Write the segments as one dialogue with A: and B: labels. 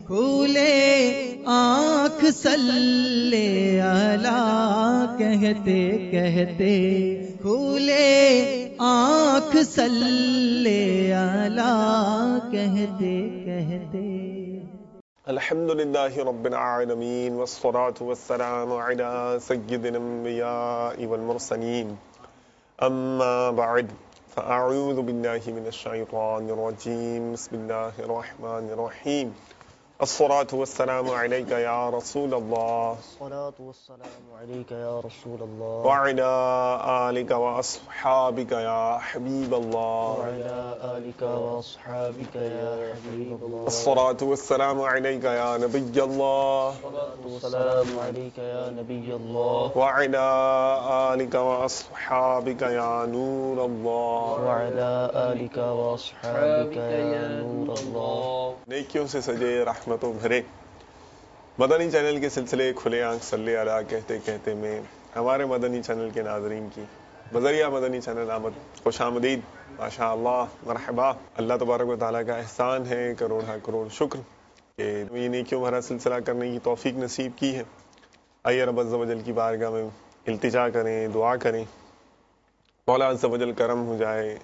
A: کھولے آنکھ صلی علی کہتے کہتے، کھولے آنکھ صلی علی کہتے کہتے۔
B: الحمدللہ رب العالمین والصلاة والسلام علی سید الانبیاء والمرسلین، اما بعد فاعوذ باللہ من الشیطان الرجیم، بسم اللہ الرحمن الرحیم۔ الصلاة والسلام علیک یا رسول اللہ،
C: الصلاة والسلام علیک یا رسول اللہ،
B: وعلی آلک واصحابک یا حبیب اللہ،
C: وعلی آلک واصحابک یا حبیب اللہ،
B: الصلاة والسلام علیک یا نبی اللہ،
C: والسلام علیک یا نبی اللہ،
B: وعلی آلک واصحابک یا نور اللہ،
C: وعلی آلک واصحابک یا نور اللہ۔
B: نیکیوں سے سجے رحمتوں بھرے مدنی چینل کے سلسلے کھلے آنکھ صلی علی کہتے کہتے میں ہمارے مدنی چینل کے ناظرین کی بذریعہ مدنی چینل آمد خوش آمدید، ماشاء اللہ، مرحبا۔ اللہ تبارک و تعالیٰ کا احسان ہے، کروڑا کروڑ شکر کہ یہ نیکیوں بھرا سلسلہ کرنے کی توفیق نصیب کی ہے۔ آئیے رب عز و جل کی بارگاہ میں التجا کریں، دعا کریں، مولا عز و جل کرم ہو جائے،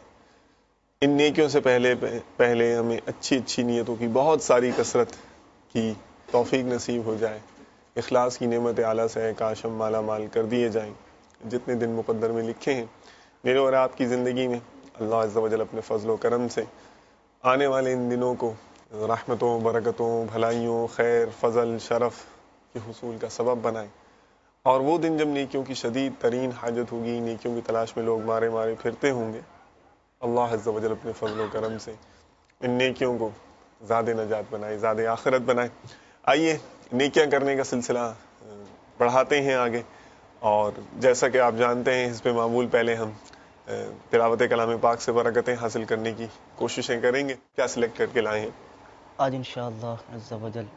B: ان نیکیوں سے پہلے ہمیں اچھی اچھی نیتوں کی بہت ساری کثرت کی توفیق نصیب ہو جائے، اخلاص کی نعمت اعلیٰ سے کاش ہم مالا مال کر دیے جائیں۔ جتنے دن مقدر میں لکھے ہیں میرے اور آپ کی زندگی میں، اللہ عز و جل اپنے فضل و کرم سے آنے والے ان دنوں کو رحمتوں، برکتوں، بھلائیوں، خیر، فضل، شرف کے حصول کا سبب بنائے، اور وہ دن جب نیکیوں کی شدید ترین حاجت ہوگی، نیکیوں کی تلاش میں لوگ مارے مارے پھرتے ہوں گے، اللہ عز و جل اپنے فضل و کرم سے ان نیکیوں کو زاد نجات بنائے، زاد آخرت بنائے۔ آئیے نیکیاں کرنے کا سلسلہ بڑھاتے ہیں آگے، اور جیسا کہ آپ جانتے ہیں اس پہ معمول پہلے ہم تلاوت کلام پاک سے برکتیں حاصل کرنے کی کوششیں کریں گے۔ کیا سلیکٹ کر کے لائے ہیں
C: آج انشاءاللہ عز و جل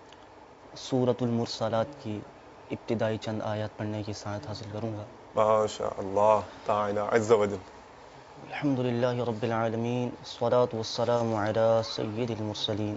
C: سورۃ المرسلات کی ابتدائی چند آیات پڑھنے کی سعادت حاصل کروں گا۔
B: ماشاء اللہ تعالی عز و جل۔
C: الحمدللہ رب العالمین، الصلاة والسلام علی سید المرسلین۔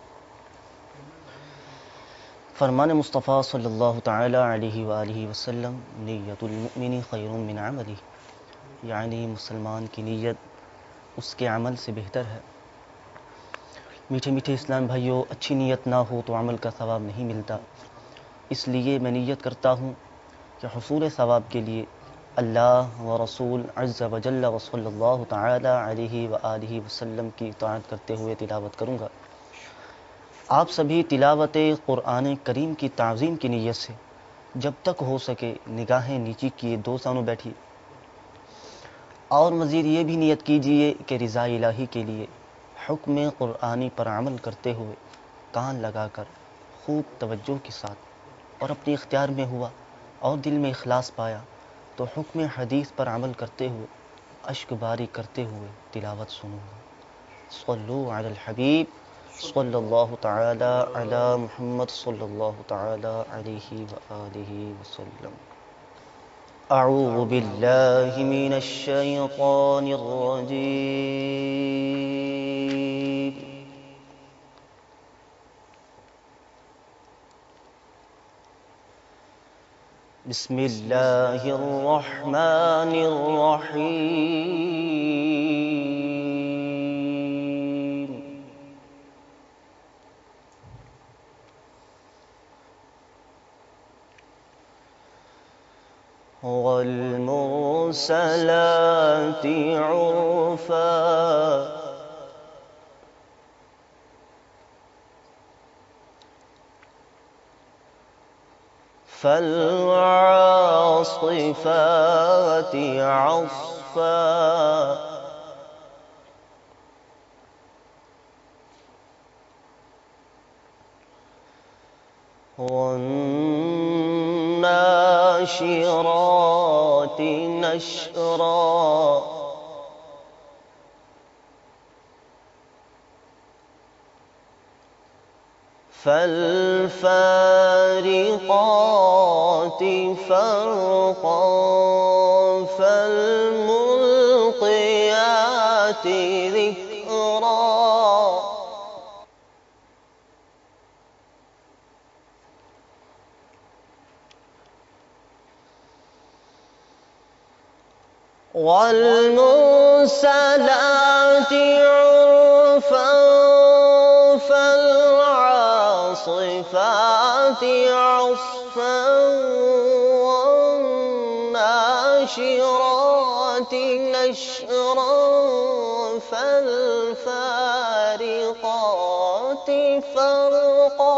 C: فرمان مصطفیٰ صلی اللہ تعالی علیہ وآلہ وسلم، نیت المؤمن خیر من عملہ، یعنی مسلمان کی نیت اس کے عمل سے بہتر ہے۔ میٹھے میٹھے اسلام بھائیوں، اچھی نیت نہ ہو تو عمل کا ثواب نہیں ملتا، اس لیے میں نیت کرتا ہوں کہ حصول ثواب کے لیے اللہ و رسول عز و جل و صلی اللہ تعالی علیہ وآلہ وسلم کی اطاعت کرتے ہوئے تلاوت کروں گا۔ آپ سبھی تلاوت قرآن کریم کی تعظیم کی نیت سے جب تک ہو سکے نگاہیں نیچی کیے دو سانوں بیٹھیے، اور مزید یہ بھی نیت کیجئے کہ رضا الہی کے لیے حکم قرآنی پر عمل کرتے ہوئے کان لگا کر خوب توجہ کے ساتھ اور اپنے اختیار میں ہوا اور دل میں اخلاص پایا تو حکم حدیث پر عمل کرتے ہوئے اشک باری کرتے ہوئے تلاوت سنوں گا۔ صلو علی الحبیب صلی اللہ تعالی علی محمد صلی اللہ تعالی علیہ وآلہ وسلم۔ اعوذ باللہ من الشیطان الرجیم، بسم اللہ الرحمن الرحیم۔ والمرسلات عرفا، فالعاصفات عصفا، والناشرات نشرا، فالفارقات فرقا، فالملقيات ذكرا، والمرسلات عرفا فالعاصفات عصفا والناشرات نشرا فالفارقات فرقا.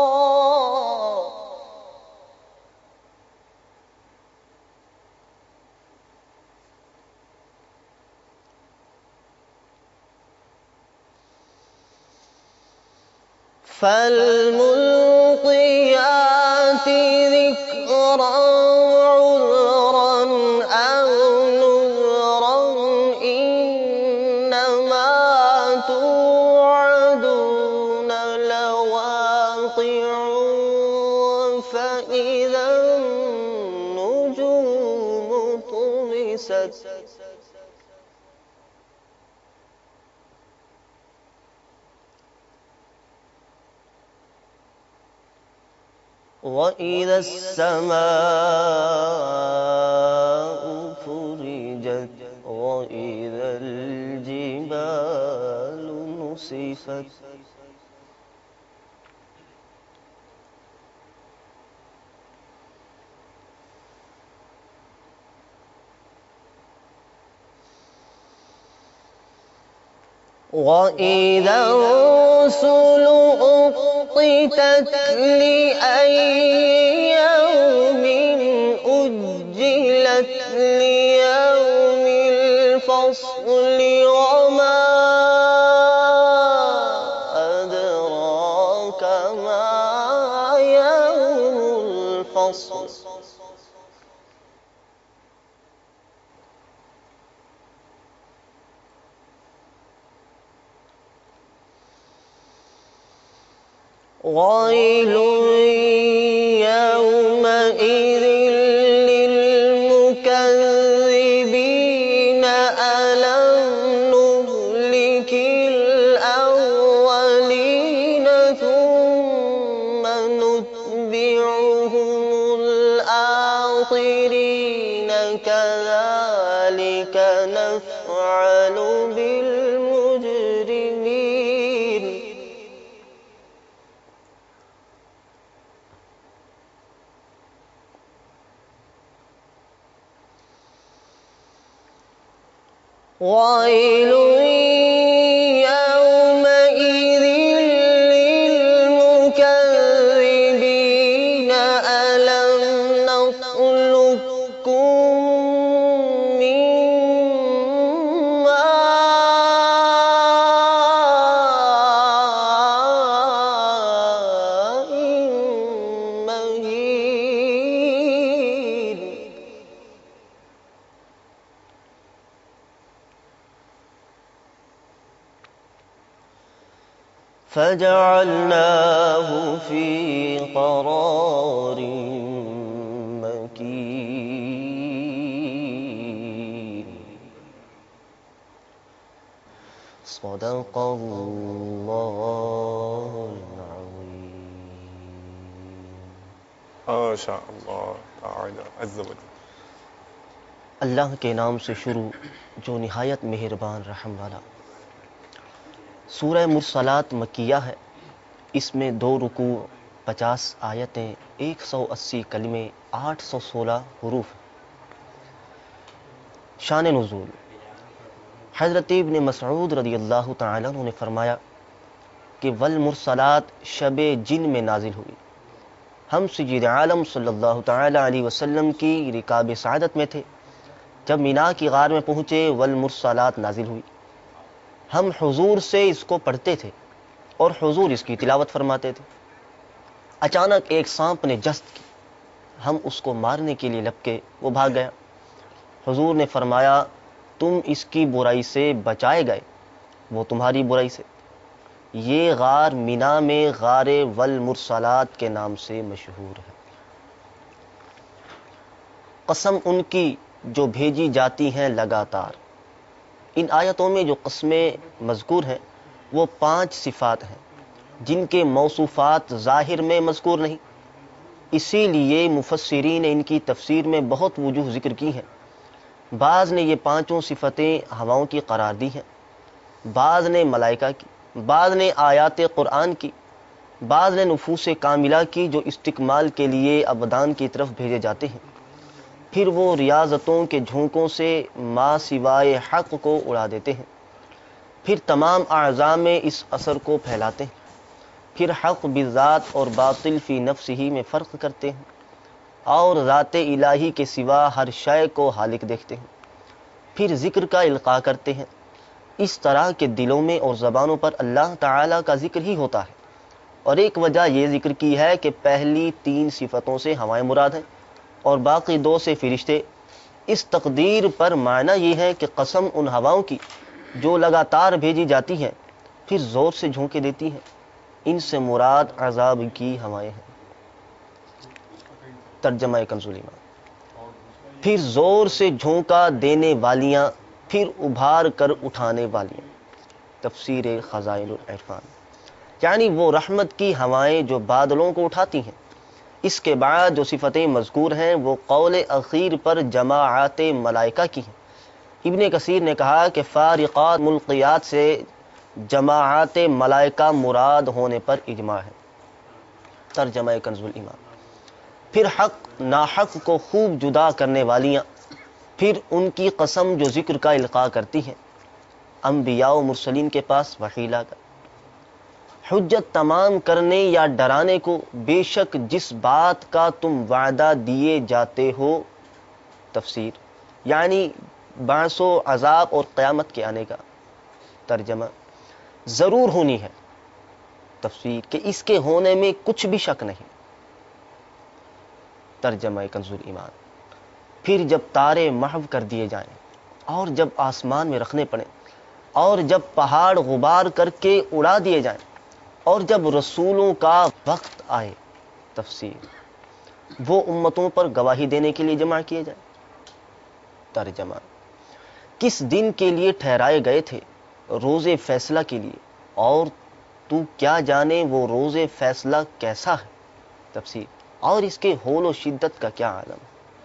C: فالملقيات ذكرا عذرا أو نذرا إنما توعدون لواقع فإذا النجوم طمست وإذا السماء فرجت وإذا الجبال نسفت وإذا الرسل أقتت لأي يوم أجلت ليوم الفصل وما أدراك ما يوم الفصل. ويل يومئذ للمكذبين ألم نهلك الأولين ثم نتبعهم الآخرين كذلك نفعل بالمجرمين. ويل يومئذ للمكذبين ألم نخلقكم من ماء مهين فجعلناه في قرار مكين. صدق الله العظيم.
B: माशा अल्लाह ताला अज़्ज़ व जल।
C: अल्लाह के नाम से शुरू जो निहायत मेहरबान रहम वाला। सूरह मुरसलात मक्किया है। इसमें 2 रुकू, 50 आयतें, 180 कलमे, 816 हुरूफ। शान नुज़ूल। हज़रत इब्न मसऊद रज़ियल्लाहु तआला अन्हु ने फरमाया कि वल मुरसलात शब जिन में नाजिल हुई। हम सय्यद आलम सल्लल्लाहु तआला अलैहि वसल्लम की रिकाब सआदत में थे। जब मीना की गार में पहुँचे वल मुरसलात नाजिल हुई। हम हुजूर से इसको पढ़ते थे और हुजूर इसकी तिलावत फरमाते थे। अचानक एक सांप ने जस्त की। हम उसको मारने के लिए लपके, वो भाग गया। हुजूर ने फरमाया तुम इसकी बुराई से बचाए गए, वो तुम्हारी बुराई से। ये गार मिना में गारे वल मुरसलात के नाम से मशहूर है। कसम उनकी जो भेजी जाती हैं लगातार। इन आयतों में जो कस्में मज़कूर हैं वो 5 सिफ़ात हैं जिनके मौसूफ़ात ज़ाहिर में मज़कूर नहीं। इसीलिए मुफस्सिरीन ने इनकी तफसीर में बहुत वजूह ज़िक्र की हैं। بعض نے یہ پانچوں صفتیں ہواؤں کی قرار دی ہیں، بعض نے ملائکہ کی، بعض نے آیات قرآن کی، بعض نے نفوس کاملہ کی جو استکمال کے لیے ابدان کی طرف بھیجے جاتے ہیں، پھر وہ ریاضتوں کے جھونکوں سے ما سوائے حق کو اڑا دیتے ہیں، پھر تمام اعضاء میں اس اثر کو پھیلاتے ہیں، پھر حق بذات اور باطل فی نفس ہی میں فرق کرتے ہیں، اور ذات الہی کے سوا ہر شے کو حالق دیکھتے ہیں، پھر ذکر کا القاء کرتے ہیں۔ اس طرح کے دلوں میں اور زبانوں پر اللہ تعالیٰ کا ذکر ہی ہوتا ہے، اور ایک وجہ یہ ذکر کی ہے کہ پہلی 3 صفتوں سے ہوائیں مراد ہیں اور باقی 2 سے فرشتے۔ اس تقدیر پر معنی یہ ہے کہ قسم ان ہواؤں کی جو لگاتار بھیجی جاتی ہیں پھر زور سے جھونکے دیتی ہیں، ان سے مراد عذاب کی ہوائیں ہیں۔ ترجمہ کنز الایمان۔ پھر زور سے جھونکا دینے والیاں، پھر ابھار کر اٹھانے والیاں۔ تفسیر خزائن العرفان۔ یعنی وہ رحمت کی ہوائیں جو بادلوں کو اٹھاتی ہیں۔ اس کے بعد جو صفتیں مذکور ہیں وہ قول اخیر پر جماعات ملائکہ کی ہیں۔ ابن کثیر نے کہا کہ فارقات ملقیات سے جماعات ملائکہ مراد ہونے پر اجماع ہے۔ ترجمہ کنز الایمان۔ پھر حق ناحق کو خوب جدا کرنے والیاں، پھر ان کی قسم جو ذکر کا القاء کرتی ہیں۔ انبیاء و مرسلین کے پاس وحی لا کر حجت تمام کرنے یا ڈرانے کو، بے شک جس بات کا تم وعدہ دیے جاتے ہو۔ تفسیر یعنی بعث و عذاب اور قیامت کے آنے کا۔ ترجمہ ضرور ہونی ہے۔ تفسیر کہ اس کے ہونے میں کچھ بھی شک نہیں۔ ترجمہ کنز الایمان۔ پھر جب تارے محو کر دیے جائیں اور جب آسمان میں رکھنے پڑیں اور جب پہاڑ غبار کر کے اڑا دیے جائیں اور جب رسولوں کا وقت آئے۔ تفسیر وہ امتوں پر گواہی دینے کے لیے جمع کیے جائیں۔ ترجمہ کس دن کے لیے ٹھہرائے گئے تھے؟ روز فیصلہ کے لیے، اور تو کیا جانے وہ روز فیصلہ کیسا ہے۔ تفسیر اور اس کے ہول و شدت کا کیا عالم۔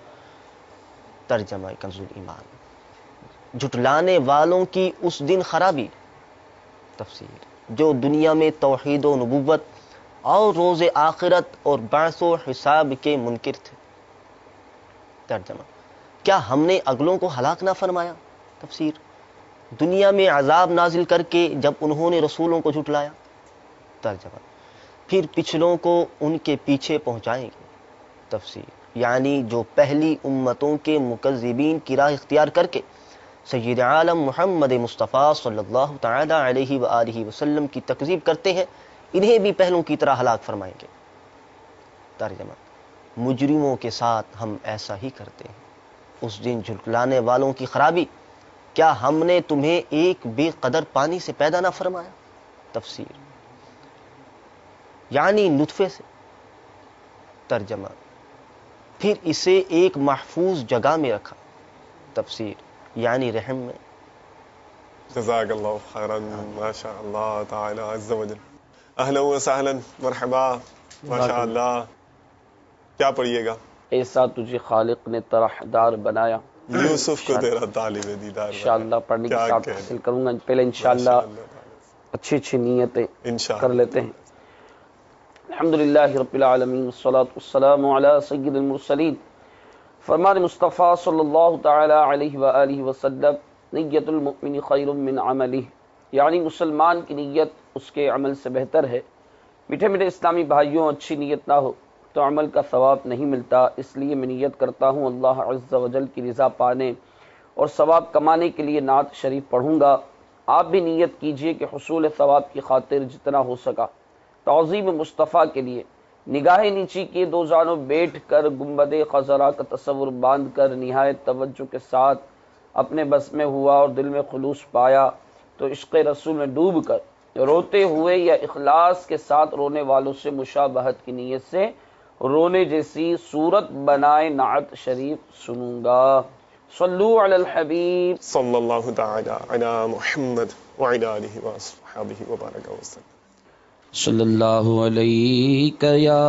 C: ترجمہ کنز الایمان۔ جھٹلانے والوں کی اس دن خرابی۔ تفسیر جو دنیا میں توحید و نبوت اور روز آخرت اور بعث و حساب کے منکر تھے۔ ترجمہ کیا ہم نے اگلوں کو ہلاک نہ فرمایا؟ تفسیر دنیا میں عذاب نازل کر کے جب انہوں نے رسولوں کو جھٹلایا۔ ترجمہ پھر پچھلوں کو ان کے پیچھے پہنچائیں گے۔ تفسیر یعنی جو پہلی امتوں کے مکذبین کی راہ اختیار کر کے سید عالم محمد مصطفیٰ صلی اللہ تعالی علیہ وآلہ وسلم کی تکذیب کرتے ہیں، انہیں بھی پہلوں کی طرح ہلاک فرمائیں گے۔ ترجمہ مجرموں کے ساتھ ہم ایسا ہی کرتے ہیں۔ اس دن جھٹلانے والوں کی خرابی، کیا ہم نے تمہیں ایک بے قدر پانی سے پیدا نہ فرمایا؟ تفسیر یعنی نطفے سے۔ ترجمہ پھر اسے ایک محفوظ جگہ میں رکھا۔ تفسیر یعنی رحم میں۔
B: جزاک اللہ خیرا، ماشاء اللہ تعالی عز وجل۔ اہلا وسہلا، مرحبا، ماشاء اللہ۔ کیا پڑھیے گا؟
D: ایسا تجھے خالق نے طرحدار بنایا۔
B: یوسف کو تیرا طالب دیدار
D: انشاءاللہ پڑھنے کی ساتھ حاصل کروں گا۔ پہلے انشاءاللہ اچھی نیتیں کر لیتے ہیں۔ الحمدللہ رب العالمین والصلاة والسلام علی سید المرسلین۔ فرمان مصطفیٰ صلی اللہ تعالی علیہ وآلہ وسلم، نیت المؤمن خیر من عملہ، یعنی مسلمان کی نیت اس کے عمل سے بہتر ہے۔ میٹھے میٹھے اسلامی بھائیوں، اچھی نیت نہ ہو تو عمل کا ثواب نہیں ملتا، اس لیے میں نیت کرتا ہوں اللہ عز و جل کی رضا پانے اور ثواب کمانے کے لیے نعت شریف پڑھوں گا۔ آپ بھی نیت کیجئے کہ حصول ثواب کی خاطر جتنا ہو سکا تعظیم مصطفیٰ کے لیے نگاہیں نیچی کیے دو جانوں بیٹھ کر گنبد خضرا کا تصور باندھ کر نہایت توجہ کے ساتھ اپنے بس میں ہوا اور دل میں خلوص پایا تو عشق رسول میں ڈوب کر روتے ہوئے یا اخلاص کے ساتھ رونے والوں سے مشابہت کی نیت سے رونے جیسی صورت بنائے نعت شریف سنوں گا۔ صلو علی الحبیب
B: صلی اللہ تعالی علی محمد وعلی آلہ وصحبہ وبارک وسلم۔
D: صلی اللہ علیک یا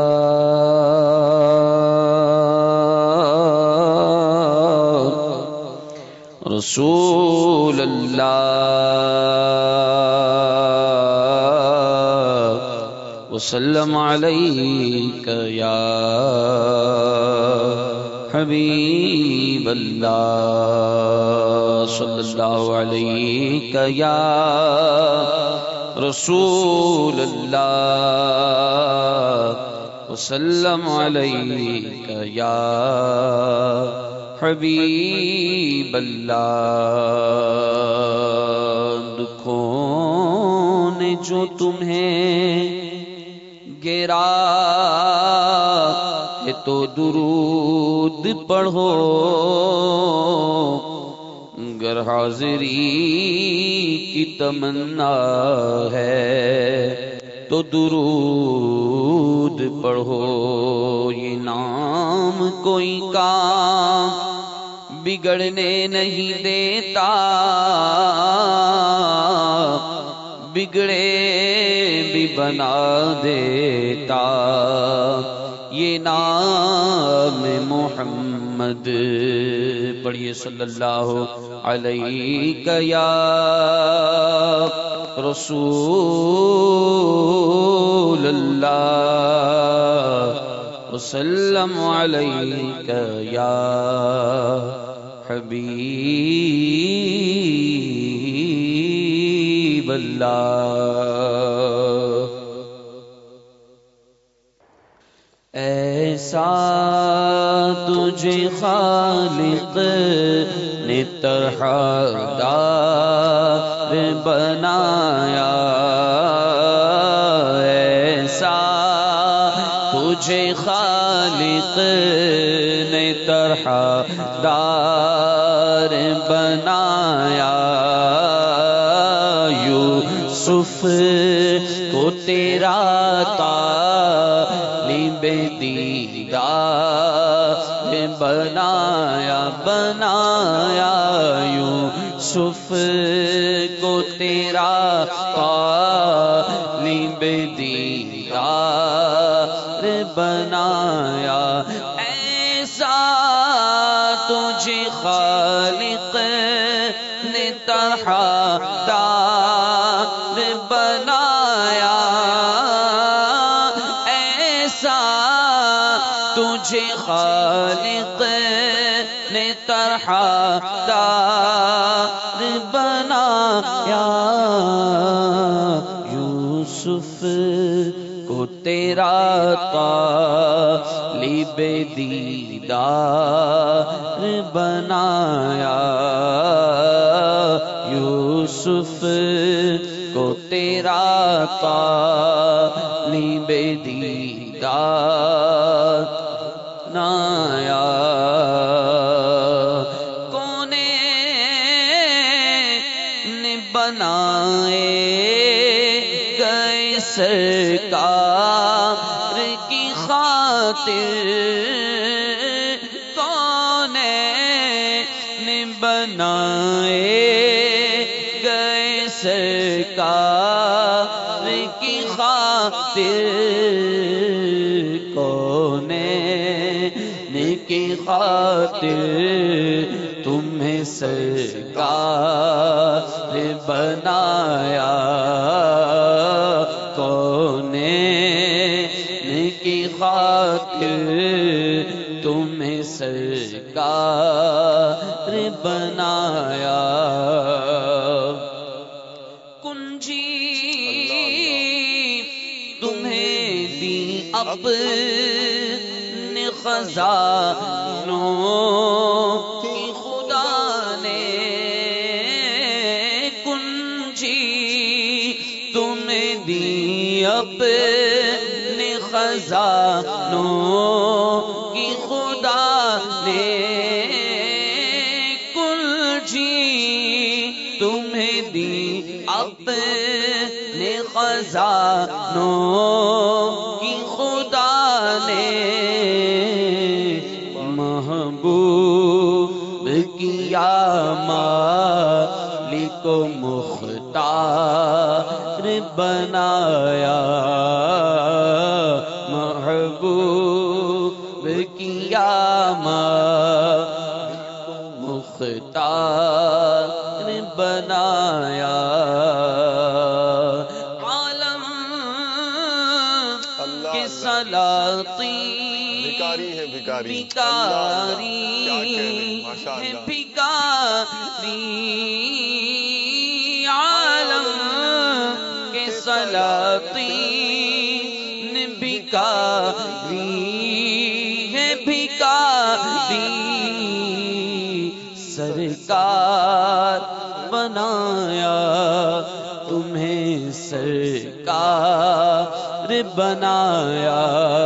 D: رسول اللہ وسلم علیک یا حبیب اللہ صلی اللہ علیک یا رسول اللہ وسلم علیک یا حبیب اللہ دکھوں نے جو تمہیں گرا ہے تو درود پڑھو گر حاضری کی تمنا ہے تو درود پڑھو یہ نام کوئی کام بگڑنے نہیں دیتا بگڑے بھی بنا دیتا یہ نام محمد پڑھیے صلی اللہ علیہ یا رسول اللہ وسلم علیک یا حبیب اللہ ایسا تجھے خالق نے طرح دار بنایا ایسا تجھے خالق نے طرح دار بنایا یوسف کو تیرا طالب دیدار بنایا بنایا یوسف کو تیرا طالب دیدار بنایا ایسا تجھے خالق نے طرح دار بنایا ایسا تجھے خالق نے طرح دار بنایا یوسف کو تیرا طالب دیدار بنایا یوسف کو تیرا طالب دیدار بنایا کونین بنائے گئے سرکار کی خاطر کونین بنائے گئے سرکار کی خاطر کونین کی خاطر تمہیں سرکار بنایا کونین کی خاطر تمہیں سرکار بنایا کنجی تمہیں دی اپنے خزانوں کی خدا نے کنجی تمہیں دی اپنے خزانوں کی خدا نے کنجی تمہیں دی اپنے خزانوں کی خدا نے محبوب کیا مالک و مختار بنایا محبوب کیا مالک و مختار کے سلاطین
B: بھکاری ہے بھکاری
D: ہے بھکاری عالم کے سلاطین بھکاری ہے بھکاری سرکار بنایا تمہیں سرکار بنایا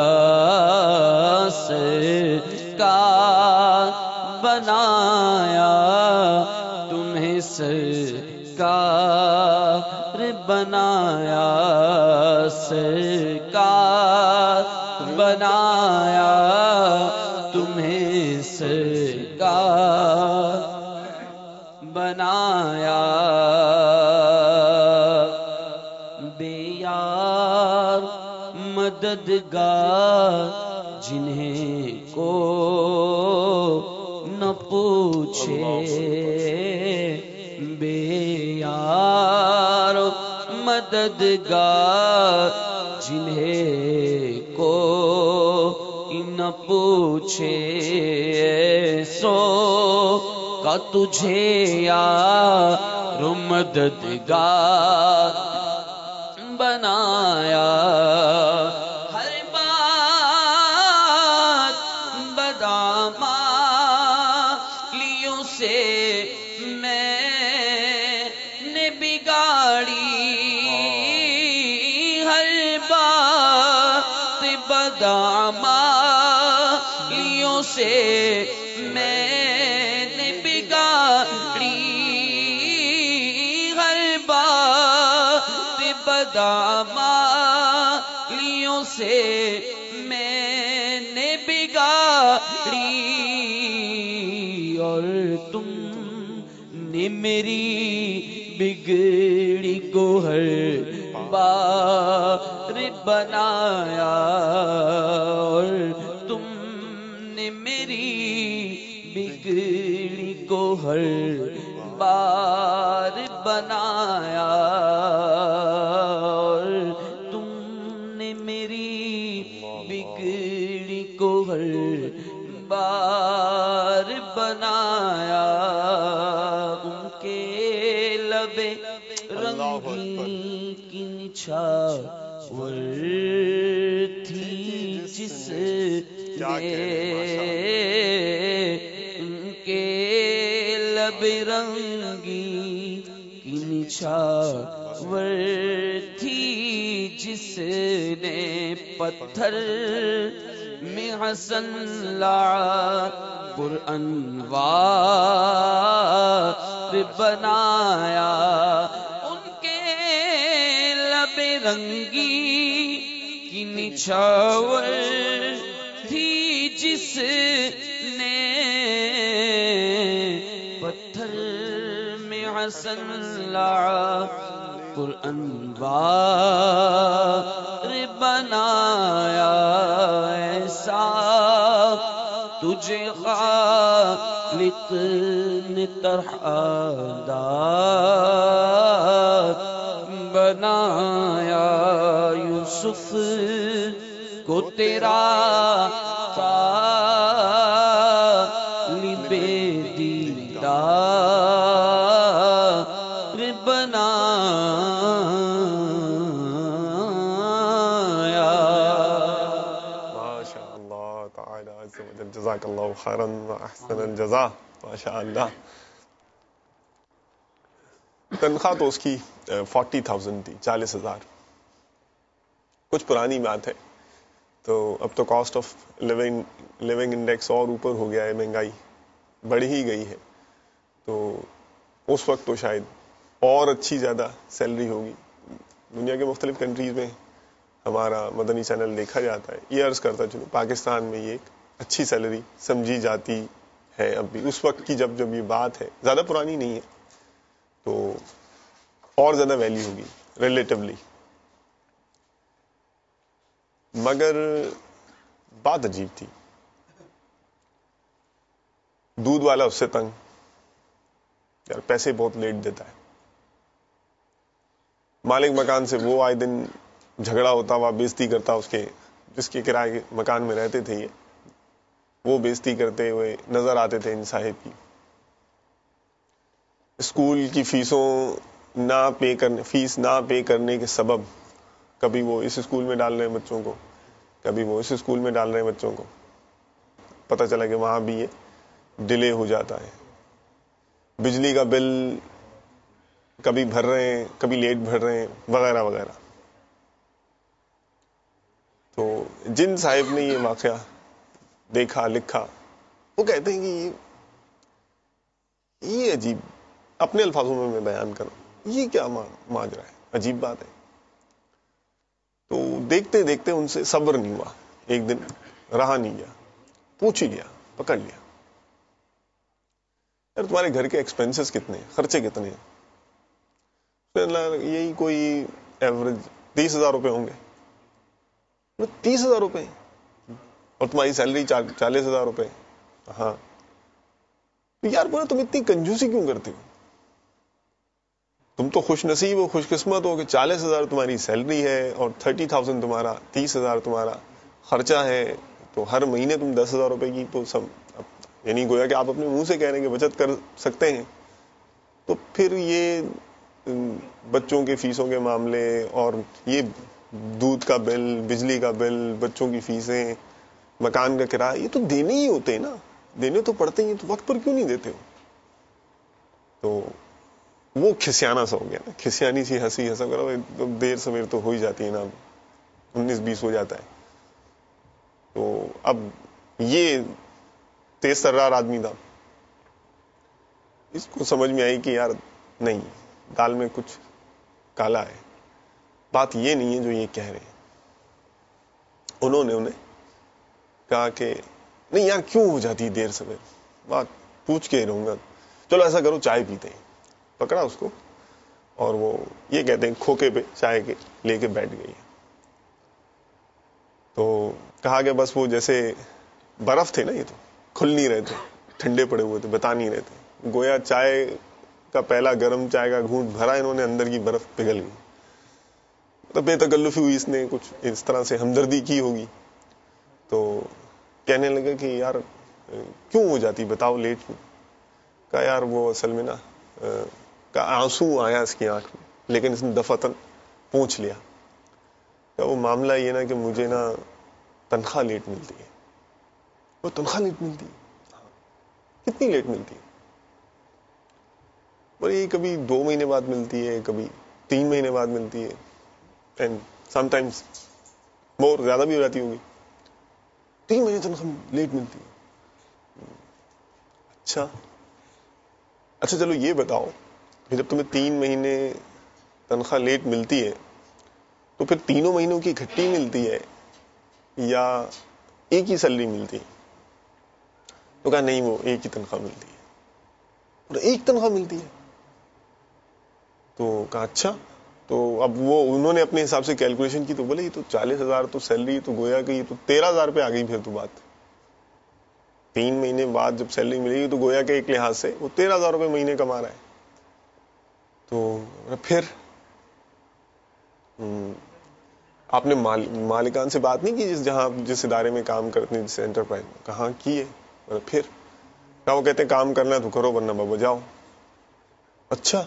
D: سرکار بنایا تمہیں سرکار بنایا سرکار بنایا تمہیں سرکار بنایا بے یار مددگار جنہیں کو نہ پوچھے بے یار مددگار جنہیں کو نہ پوچھے سو کا تجھے یار مددگار بنایا ہر بات بدعمالیوں سے میں نے بگاڑی ہر بات بدعمالیوں سے میں نے بگاڑی ہر بات بدعمالیوں سے میں نے بگاڑی اور تم نے میری بگڑی کو ہر بار بنایا اور تم نے میری بگڑی کو ہر بار بنایا اور تم نے میری بگڑی کو ہر بار بنایا ان کے لبے رنگین کی نچھاور تھی جس نے ان کے لب رنگی کی نچھاور تھی جس نے پتھر میں حسن لا پر انوار بنایا ان کے لب رنگی کی نچھاور تھی جس نے پتھر میں حسن لا پر انوار بنایا ایسا تجھے خالق نے طرحدار بنایا یوسف کو تیرا طالب دیدار بنایا
B: ماشاء اللہ تعالی عز و جل جزاک اللہ خیرا و احسن الجزاء ماشاء اللہ. تنخواہ تو اس کی 40,000 تھی 40,000. کچھ پرانی بات ہے تو اب تو کاسٹ آف لیونگ انڈیکس اور اوپر ہو گیا ہے, مہنگائی بڑھ ہی گئی ہے, تو اس وقت تو شاید اور اچھی زیادہ سیلری ہوگی. دنیا کے مختلف کنٹریز میں ہمارا مدنی چینل دیکھا جاتا ہے. یہ عرض کرتا چلو پاکستان میں یہ ایک اچھی سیلری سمجھی جاتی ہے اب بھی. اس وقت کی جب یہ بات ہے, زیادہ پرانی نہیں ہے, تو اور زیادہ ویلیو ہوگی ریلیٹیولی. مگر بات عجیب تھی, دودھ والا اس سے تنگ, یار پیسے بہت لیٹ دیتا ہے. مالک مکان سے وہ آئے دن جھگڑا ہوتا ہوا بےزتی کرتا اس کے جس کے کرائے کے مکان میں رہتے تھے وہ بےزتی کرتے ہوئے نظر آتے تھے ان صاحب کی. اسکول کی فیس نہ پے کرنے کے سبب کبھی وہ اس اسکول میں ڈال رہے ہیں بچوں کو, کبھی وہ اس اسکول میں ڈال رہے ہیں بچوں کو. پتہ چلا کہ وہاں بھی یہ ڈیلے ہو جاتا ہے. بجلی کا بل کبھی بھر رہے ہیں, کبھی لیٹ بھر رہے ہیں, وغیرہ وغیرہ. تو جن صاحب نے یہ واقعہ دیکھا لکھا وہ کہتے ہیں کہ یہ عجیب, اپنے الفاظوں میں بیان کروں, یہ کیا ماجرا ہے, عجیب بات ہے. تو دیکھتے دیکھتے ان سے صبر نہیں ہوا. ایک دن رہا نہیں گیا, پوچھ ہی لیا, پکڑ لیا, یار تمہارے گھر کے ایکسپینسز کتنے ہیں, خرچے کتنے ہیں؟ یہی کوئی ایوریج 30,000 روپے ہوں گے. 30,000 روپے اور تمہاری سیلری 40,000 روپے. ہاں. یار بولا تم اتنی کنجوسی کیوں کرتے ہو؟ تم تو خوش نصیب ہو, خوش قسمت ہو کہ 40,000 تمہاری سیلری ہے اور 30,000 تمہارا, 30,000 تمہارا خرچہ ہے. تو ہر مہینے تم 10,000 روپے کی تو یعنی گویا کہ آپ اپنے منہ سے کہہ رہے ہیں کہ بچت کر سکتے ہیں. تو پھر یہ بچوں کے فیسوں کے معاملے اور یہ دودھ کا بل, بجلی کا بل, بچوں کی فیسیں, مکان کا کرایہ, یہ تو دینے ہی ہوتے ہیں نا, دینے تو پڑتے ہیں, تو وقت پر کیوں نہیں دیتے ہو؟ تو وہ کھسیانا سا ہو گیا نا, کھسیانی سی ہنسی ہنسا کرو, دیر سویر تو ہو ہی جاتی ہے نا, 19-20 ہو جاتا ہے. تو اب یہ تیز ترار آدمی تھا, اس کو سمجھ میں آئی کہ یار نہیں, دال میں کچھ کالا ہے, بات یہ نہیں ہے جو یہ کہہ رہے ہیں. انہوں نے انہیں کہا کہ نہیں یار کیوں ہو جاتی دیر سویر, بات پوچھ کے رہوں گا, چلو ایسا کرو چائے پیتے ہیں. پکڑا اس کو اور وہ یہ کہتے ہیں کھوکے پہ چائے کے لے کے بیٹھ گئی. تو کہا کہ بس وہ جیسے برف تھے نا, یہ تو کھل نہیں رہے تھے, ٹھنڈے پڑے ہوئے تھے, بتا نہیں رہے تھے. گویا چائے کا پہلا گرم چائے کا گھونٹ بھرا, انہوں نے اندر کی برف پگھل گئی. تو بے تکلفی ہوئی, اس نے کچھ اس طرح سے ہمدردی کی ہوگی. تو کہنے لگا کہ یار کیوں ہو جاتی, بتاؤ لیٹ کیوں؟ کہا یار وہ اصل میں نا آنسو آیا اس کی آنکھ میں, لیکن اس نے دفعتاً پوچھ لیا. کہ وہ معاملہ یہ نا کہ مجھے نا تنخواہ لیٹ ملتی ہے. وہ تنخواہ لیٹ ملتی ہے؟ کتنی لیٹ ملتی ہے؟ بڑی کبھی 2 مہینے بعد ملتی ہے, کبھی 3 مہینے بعد ملتی ہے, اینڈ سم ٹائمز مور, زیادہ بھی ہو جاتی ہوگی. 3 مہینے تنخواہ لیٹ ملتی ہے. اچھا چلو یہ بتاؤ کہ جب تمہیں 3 مہینے تنخواہ لیٹ ملتی ہے تو پھر 3 مہینوں کی اکٹھی ملتی ہے یا ایک ہی سیلری ملتی ہے؟ تو کہا نہیں, وہ ایک ہی تنخواہ ملتی ہے. اور ایک تنخواہ ملتی ہے؟ تو کہا اچھا. تو اب وہ انہوں نے اپنے حساب سے کیلکولیشن کی, تو بولے یہ تو 40,000 تو سیلری, تو گویا کہ یہ تو 13,000 پہ آ گئی. پھر تو بات 3 مہینے بعد جب سیلری ملے گی تو گویا کہ ایک لحاظ سے وہ 13,000 روپے مہینے کما رہا ہے. تو پھر آپ نے مالکان سے بات نہیں کی جہاں جس ادارے میں کام کرتے ہیں, جس انٹرپرائز میں, کہاں کی ہے؟ پھر کہا وہ کہتے ہیں کام کرنا ہے تو کرو ورنہ بابا جاؤ. اچھا.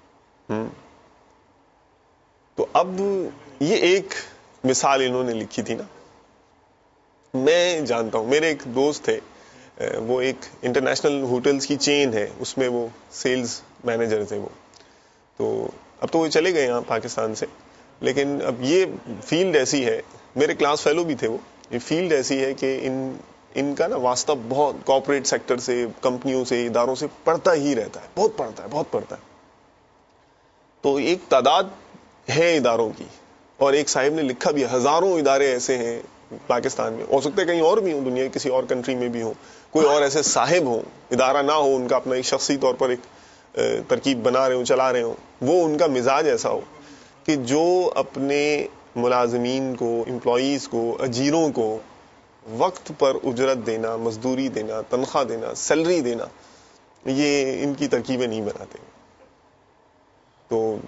B: تو اب یہ ایک مثال انہوں نے لکھی تھی نا. میں جانتا ہوں, میرے ایک دوست تھے, وہ ایک انٹرنیشنل ہوٹلز کی چین ہے, اس میں وہ سیلز مینیجر تھے. وہ تو اب تو وہ چلے گئے یہاں پاکستان سے, لیکن اب یہ فیلڈ ایسی ہے, میرے کلاس فیلو بھی تھے وہ, یہ فیلڈ ایسی ہے کہ ان کا نا واسطہ بہت کارپوریٹ سیکٹر سے, کمپنیوں سے, اداروں سے پڑتا ہی رہتا ہے, بہت پڑتا ہے. تو ایک تعداد ہے اداروں کی, اور ایک صاحب نے لکھا بھی, ہزاروں ادارے ایسے ہیں پاکستان میں, ہو سکتا ہے کہیں اور بھی ہوں, دنیا کسی اور کنٹری میں بھی ہوں, کوئی اور ایسے صاحب ہوں, ادارہ نہ ہو ان کا اپنا, ایک شخصی طور پر ایک ترکیب بنا رہے ہوں, چلا رہے ہوں, وہ ان کا مزاج ایسا ہو کہ جو اپنے ملازمین کو, امپلائیز کو, اجیروں کو وقت پر اجرت دینا, مزدوری دینا, تنخواہ دینا, سیلری دینا, یہ ان کی ترکیبیں نہیں بناتے. تو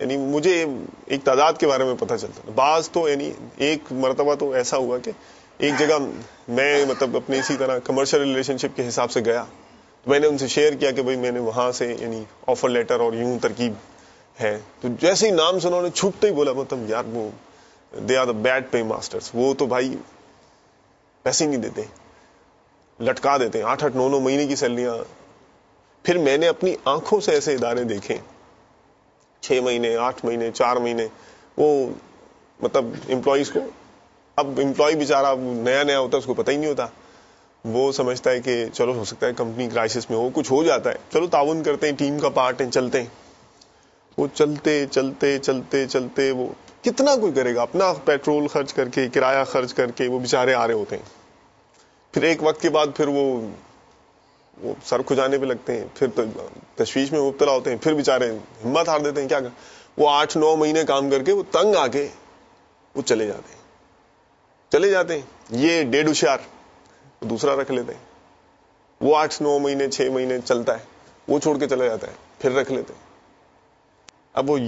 B: یعنی مجھے ایک تعداد کے بارے میں پتہ چلتا. بعض تو یعنی ایک مرتبہ تو ایسا ہوا کہ ایک جگہ میں مطلب اپنے اسی طرح کمرشل ریلیشن شپ کے حساب سے گیا, میں نے ان سے شیئر کیا کہ بھائی میں نے وہاں سے یعنی آفر لیٹر اور یوں ترکیب ہے. تو جیسے ہی نام سنا انہوں نے چھوٹتے ہی بولا مطلب یار وہ دے آر دا بیڈ پے ماسٹرز, وہ تو بھائی پیسے نہیں دیتے, لٹکا دیتے ہیں 8-9 مہینے کی سیلریاں. پھر میں نے اپنی آنکھوں سے ایسے ادارے دیکھے 6 مہینے 8 مہینے 4 مہینے, وہ مطلب امپلائیز کو, اب امپلائی بیچارہ نیا نیا ہوتا ہے اس کو پتہ ہی نہیں ہوتا, وہ سمجھتا ہے کہ چلو ہو سکتا ہے کمپنی کرائسس میں ہو, کچھ ہو جاتا ہے, چلو تعاون کرتے ہیں, ٹیم کا پارٹ ہیں, چلتے ہیں. وہ چلتے چلتے چلتے چلتے وہ کتنا کوئی کرے گا, اپنا پیٹرول خرچ کر کے کرایہ خرچ کر کے وہ بیچارے آ رہے ہوتے ہیں. پھر ایک وقت کے بعد پھر وہ سر کھجانے پہ لگتے ہیں, پھر تشویش میں مبتلا ہوتے ہیں, پھر بیچارے ہمت ہار دیتے ہیں. کیا وہ 8-9 مہینے کام کر کے وہ تنگ آ کے وہ چلے جاتے ہیں. یہ 1.5 ہوشیار دوسرا رکھ لیتے ہیں, وہ 8-9 مہینے 6 مہینے چلتا ہے, وہ چھوڑ کے چلا جاتا ہے, پھر رکھ لیتے ہیں. اب وہ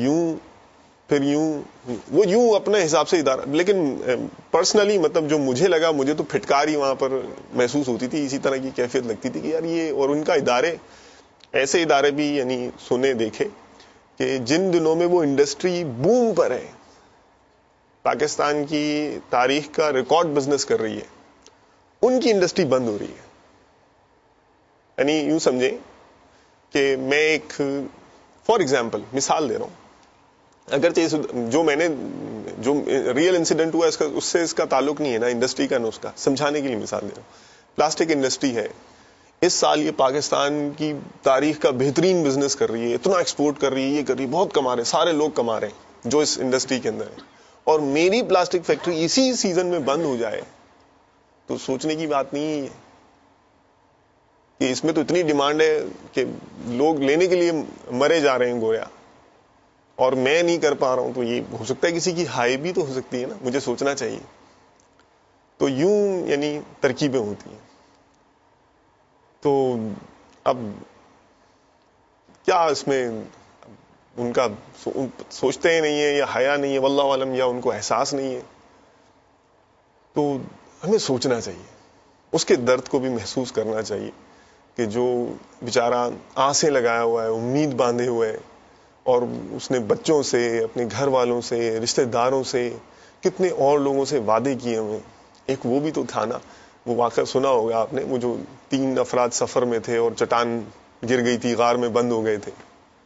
B: یوں اپنے حساب سے ادارہ. لیکن پرسنلی مطلب جو مجھے لگا, مجھے تو پھٹکاری وہاں پر محسوس ہوتی تھی, اسی طرح کی کیفیت لگتی تھی کہ یار یہ, اور ان کا ادارے ایسے ادارے بھی یعنی سنے دیکھے کہ جن دنوں میں وہ انڈسٹری بوم پر ہے, پاکستان کی تاریخ کا ریکارڈ بزنس کر رہی ہے, ان کی انڈسٹری بند ہو رہی ہے. یعنی یوں سمجھیں کہ میں ایک فار ایگزامپل مثال دے رہا ہوں, اگرچہ جو میں نے جو ریئل انسیڈنٹ ہوا اس سے اس کا تعلق نہیں ہے نا انڈسٹری کا, نا اس کا سمجھانے کے لیے مثال دے رہا ہوں. پلاسٹک انڈسٹری ہے, اس سال یہ پاکستان کی تاریخ کا بہترین بزنس کر رہی ہے, اتنا ایکسپورٹ کر رہی ہے, یہ کر رہی ہے, بہت کما رہے ہیں, سارے لوگ کما رہے ہیں جو اس انڈسٹری کے اندر ہے, اور میری پلاسٹک فیکٹری اسی سیزن میں بند ہو جائے تو سوچنے کی بات نہیں ہے کہ اس میں تو اتنی ڈیمانڈ ہے کہ لوگ لینے کے لیے مرے جا رہے ہیں گویا, اور میں نہیں کر پا رہا ہوں. تو یہ ہو سکتا ہے کسی کی ہائی بھی تو ہو سکتی ہے نا, مجھے سوچنا چاہیے. تو یوں یعنی ترکیبیں ہوتی ہیں. تو اب کیا اس میں ان کا سوچتے ہی نہیں ہے, یا حیا نہیں ہے واللہ عالم, یا ان کو احساس نہیں ہے. تو ہمیں سوچنا چاہیے, اس کے درد کو بھی محسوس کرنا چاہیے کہ جو بیچارہ آسیں لگایا ہوا ہے, امید باندھے ہوئے ہے, اور اس نے بچوں سے, اپنے گھر والوں سے, رشتہ داروں سے, کتنے اور لوگوں سے وعدے کیے ہوئے. ایک وہ بھی تو تھا نا, وہ واقعہ سنا ہوگا آپ نے, وہ جو 3 افراد سفر میں تھے اور چٹان گر گئی تھی, غار میں بند ہو گئے تھے,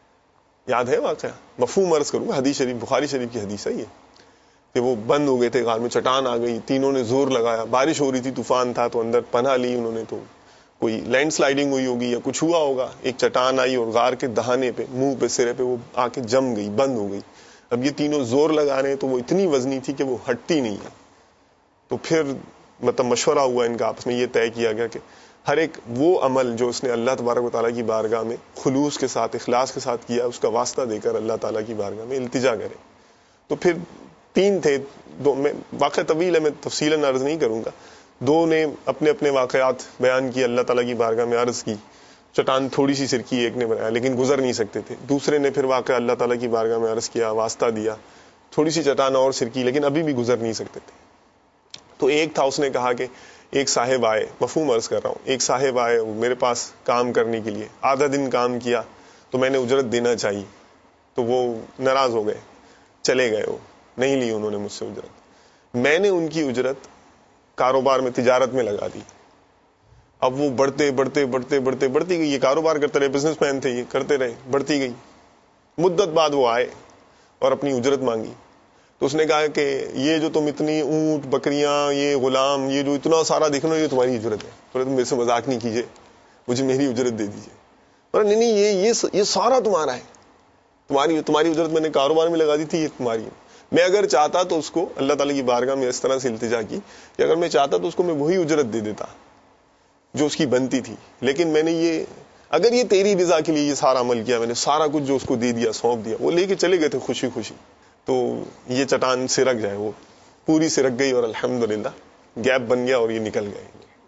B: یاد ہے واقعہ؟ مفہوم عرض کروں گا, حدیث شریف, بخاری شریف کی حدیث ہے یہ, کہ وہ بند ہو گئے تھے غار میں, چٹان آ گئی, تینوں نے زور لگایا, بارش ہو رہی تھی, طوفان تھا, تو اندر پناہ لی انہوں نے. تو کوئی لینڈ سلائڈنگ ہوئی ہوگی یا کچھ ہوا ہوگا, ایک چٹان آئی اور غار کے دہانے پہ, منہ پہ, سرے پہ وہ آ کے جم گئی, بند ہو گئی. اب یہ تینوں زور لگا رہے ہیں تو وہ اتنی وزنی تھی کہ وہ ہٹتی نہیں ہے. تو پھر مطلب مشورہ ہوا ان کا آپس میں, یہ طے کیا گیا کہ ہر ایک وہ عمل جو اس نے اللہ تبارک و تعالیٰ کی بارگاہ میں خلوص کے ساتھ, اخلاص کے ساتھ کیا, اس کا واسطہ دے کر اللہ تعالیٰ کی بارگاہ میں التجا کرے. تو پھر 3 تھے, 2 میں واقعہ طویل ہے, میں تفصیلاً عرض نہیں کروں گا. 2 نے اپنے اپنے واقعات بیان کیے, اللہ تعالیٰ کی بارگاہ میں عرض کی. چٹان تھوڑی سی سرکی ایک نے بنایا لیکن گزر نہیں سکتے تھے. دوسرے نے پھر واقعہ اللہ تعالیٰ کی بارگاہ میں عرض کیا, واسطہ دیا, تھوڑی سی چٹان اور سرکی لیکن ابھی بھی گزر نہیں سکتے تھے. تو ایک تھا, اس نے کہا کہ ایک صاحب آئے, مفہوم عرض کر رہا ہوں, ایک صاحب آئے میرے پاس کام کرنے کے لیے, آدھا دن کام کیا تو میں نے اجرت دینا چاہیے. تو وہ ناراض ہو گئے, چلے گئے, وہ نہیں لی انہوں نے مجھ سے اجرت. میں نے ان کی اجرت کاروبار میں, تجارت میں لگا دی. اب وہ بڑھتے بڑھتے بڑھتے بڑھتے بڑھتی گئی, یہ کاروبار کرتے رہے, بزنس مین تھے, یہ کرتے رہے, بڑھتی گئی. مدت بعد وہ آئے اور اپنی اجرت مانگی. تو اس نے کہا کہ یہ جو تم اتنی اونٹ, بکریاں, یہ غلام, یہ جو اتنا سارا دیکھ رہے ہو, یہ تمہاری اجرت ہے. بولے تم میرے سے مذاق نہیں کیجیے, مجھے میری اجرت دے دیجیے. بولے نہیں, یہ سارا تمہارا ہے, تمہاری اجرت میں نے کاروبار میں لگا دی تھی, یہ تمہاری ہے. میں اگر چاہتا تو اس کو, اللہ تعالیٰ کی بارگاہ میں اس طرح سے التجا کی کہ اگر میں چاہتا تو اس کو میں وہی اجرت دے دیتا جو اس کی بنتی تھی, لیکن میں نے یہ, اگر یہ تیری رضا کے لیے یہ سارا عمل کیا, میں نے سارا کچھ جو اس کو دے دیا, سونپ دیا. وہ لے کے چلے گئے تھے خوشی خوشی. تو یہ چٹان سرک جائے, وہ پوری سرک گئی اور الحمدللہ گیپ بن گیا اور یہ نکل گئے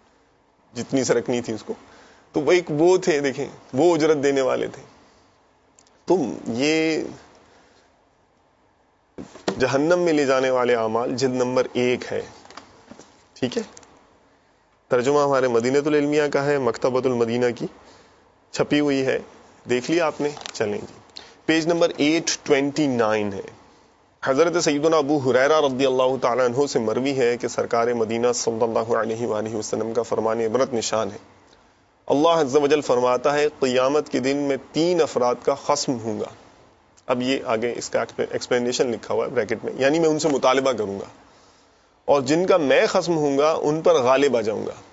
B: جتنی سرکنی تھی اس کو. تو وہ ایک وہ تھے, دیکھیں, وہ اجرت دینے والے تھے. تو یہ جہنم میں لے جانے والے اعمال جلد نمبر 1 ہے. ٹھیک ہے, ترجمہ ہمارے مدینۃ العلمیہ کا ہے, مکتبۃ المدینہ کی چھپی ہوئی ہے, دیکھ لیا آپ نے. چلیں جی, پیج نمبر 829 ہے. حضرت سیدنا ابو ہریرہ رضی اللہ تعالیٰ عنہ سے مروی ہے کہ سرکار مدینہ صلی اللہ علیہ وآلہ وسلم کا فرمان عبرت نشان ہے. اللہ عز و جل فرماتا ہے قیامت کے دن میں 3 افراد کا خصم ہوں گا. اب یہ آگے اس کا ایکسپلینیشن لکھا ہوا ہے بریکٹ میں, یعنی میں ان سے مطالبہ کروں گا اور جن کا میں خصم ہوں گا ان پر غالب آ جاؤں گا.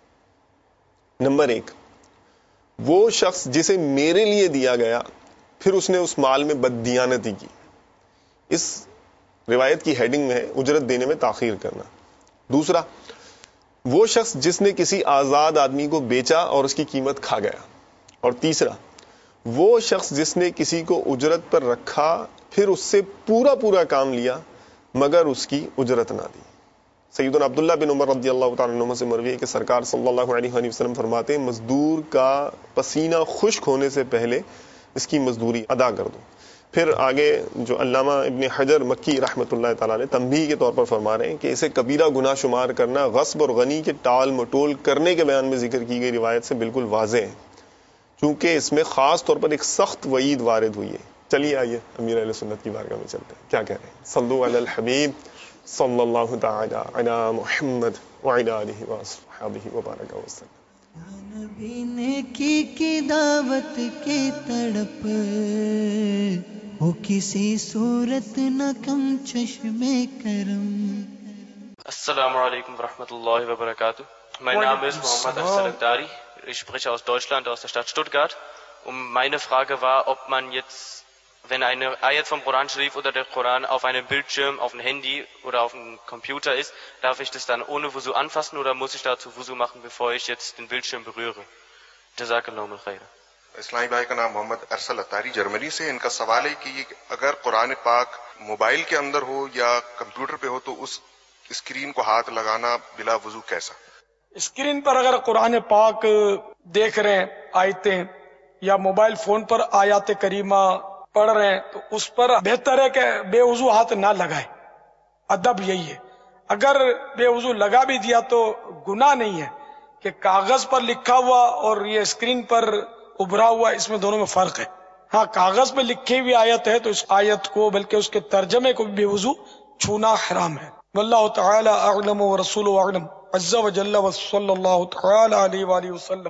B: نمبر 1, وہ شخص جسے میرے لیے دیا گیا پھر اس نے اس مال میں بددیانتی کی. اس روایت کی ہیڈنگ میں ہے اجرت دینے میں تاخیر کرنا. دوسرا, وہ شخص جس نے کسی آزاد آدمی کو بیچا اور اس کی قیمت کھا گیا. اور تیسرا, وہ شخص جس نے کسی کو اجرت پر رکھا پھر اس سے پورا کام لیا مگر اس کی اجرت نہ دی. سیدنا عبداللہ بن عمر رضی اللہ تعالیٰ عنہ سے مروی ہے کہ سرکار صلی اللہ علیہ وسلم فرماتے ہیں مزدور کا پسینہ خشک ہونے سے پہلے اس کی مزدوری ادا کر دو. پھر آگے جو علامہ ابن حجر مکی رحمۃ اللہ تعالیٰ نے تنبیہ کے طور پر فرما رہے ہیں کہ اسے کبیرہ گناہ شمار کرنا غصب اور غنی کے ٹال مٹول کرنے کے بیان میں ذکر کی گئی روایت سے بالکل واضح ہے, چونکہ اس میں خاص طور پر ایک سخت وعید وارد ہوئی ہے. چلیے آئیے امیر اہل سنت کی بارگاہ میں چلتے ہیں. کیا کہہ رہے ہیں؟ صلو علی الحبیب صلی اللہ تعالی علی محمد وعلی آلہ وصحبہ وبارک وسلم.
A: نبی نے کی دعوت کی تڑپ ہو کسی صورت نہ کم چشم کرم.
E: Assalamu alaikum warahmatullahi wabarakatuh. Mein Name ist Mohammed Afzal Akhdari. Ich spreche aus Deutschland, aus der Stadt Stuttgart. Und meine Frage war, ob man jetzt, wenn eine Ayat vom Koran Sharif oder der Koran auf einem Bildschirm, auf einem Handy oder auf einem Computer ist, darf ich das dann ohne Wuzu anfassen oder muss ich dazu Wuzu machen, bevor ich jetzt den Bildschirm berühre? Jazakallahu khair.
F: اسلامی بھائی کا نام محمد ارسل اتاری جرمنی سے. ان کا سوال ہے کہ اگر قرآن پاک موبائل کے اندر ہو یا کمپیوٹر پہ ہو تو اس اسکرین کو ہاتھ لگانا بلا وضو کیسا؟
G: اسکرین پر اگر قرآن پاک دیکھ رہے ہیں آیتیں یا موبائل فون پر آیات کریمہ پڑھ رہے ہیں تو اس پر بہتر ہے کہ بے وضو ہاتھ نہ لگائے. ادب یہی ہے. اگر بے وضو لگا بھی دیا تو گناہ نہیں ہے کہ کاغذ پر لکھا ہوا اور یہ اسکرین پر ابھرا ہوا, اس میں دونوں میں فرق ہے. ہاں کاغذ پہ لکھی ہوئی آیت ہے تو اس آیت کو بلکہ اس کے ترجمے کو بے وضو چھونا حرام ہے. واللہ تعالی اعلم ورسولہ اعلم عز وجل وصلی اللہ تعالی علیہ وآلہ وسلم.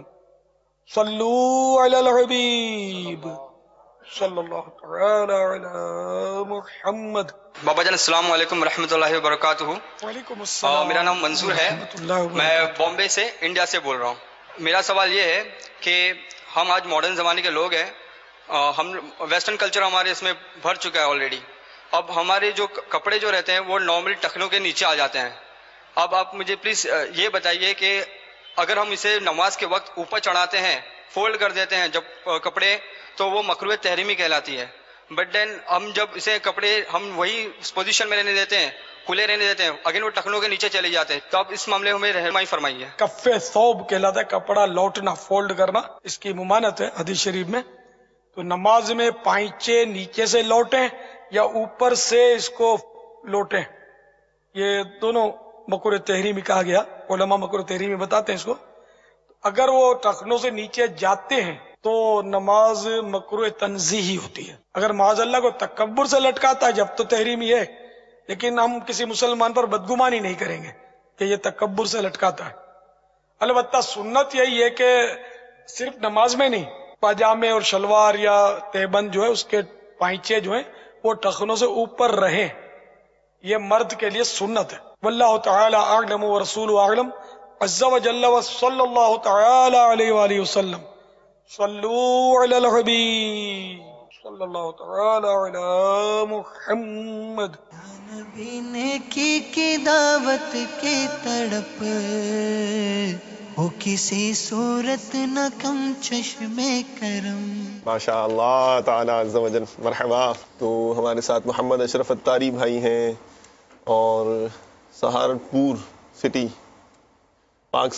G: صلو علی الحبیب صلی اللہ تعالی علی محمد.
H: بابا جان السلام علیکم ورحمۃ اللہ وبرکاتہ.
G: وعلیکم السلام.
H: میرا نام منصور ہے, میں بامبے سے انڈیا سے بول رہا ہوں. میرا سوال یہ ہے کہ ہم آج ماڈرن زمانے کے لوگ ہیں, ہم ویسٹرن کلچر ہمارے اس میں بھر چکا ہے آلریڈی. اب ہمارے جو کپڑے جو رہتے ہیں وہ نارملی ٹخنوں کے نیچے آ جاتے ہیں. اب آپ مجھے پلیز یہ بتائیے کہ اگر ہم اسے نماز کے وقت اوپر چڑھاتے ہیں, فولڈ کر دیتے ہیں جب کپڑے, تو وہ مکروہ تحریمی کہلاتی ہے. بٹ دین ہم جب اسے کپڑے ہم وہی پوزیشن میں رہنے دیتے ہیں, کھلے رہنے دیتے ہیں, اگین وہ ٹخنوں کے نیچے چلے جاتے ہیں, تو اب اس معاملے میں رہنمائی فرمائیے.
G: کف ثوب کہلاتا ہے, کپڑا لوٹنا, فولڈ کرنا, اس کی ممانعت ہے حدیث شریف میں. تو نماز میں پائچے نیچے سے لوٹیں یا اوپر سے اس کو لوٹیں, یہ دونوں مکروہ تحریمی کہا گیا. علماء مکروہ تحریمی بتاتے ہیں اس کو. اگر وہ ٹخنوں سے نیچے جاتے ہیں تو نماز مکروہ تنزیہی ہوتی ہے. اگر معاذ اللہ کو تکبر سے لٹکاتا ہے جب تو تحریمی ہے, لیکن ہم کسی مسلمان پر بدگمانی نہیں کریں گے کہ یہ تکبر سے لٹکاتا ہے. البتہ سنت یہی ہے کہ صرف نماز میں نہیں, پاجامے اور شلوار یا تہبند جو ہے اس کے پائچے جو ہیں وہ ٹخنوں سے اوپر رہیں, یہ مرد کے لیے سنت ہے. واللہ تعالی اعلم ورسولہ اعلم عز وجل وصلی اللہ تعالی علیہ وآلہ وسلم. صلو علی الحبیب صلی اللہ تعالی علی محمد.
A: نبی نے کی دعوت کی تڑپ ہو کسی صورت نہ کم چشم کرم.
B: ماشاء اللہ تعالی عز و جل. مرحبا. تو ہمارے ساتھ محمد اشرف اتاری بھائی ہیں اور سہارنپور سٹی پاک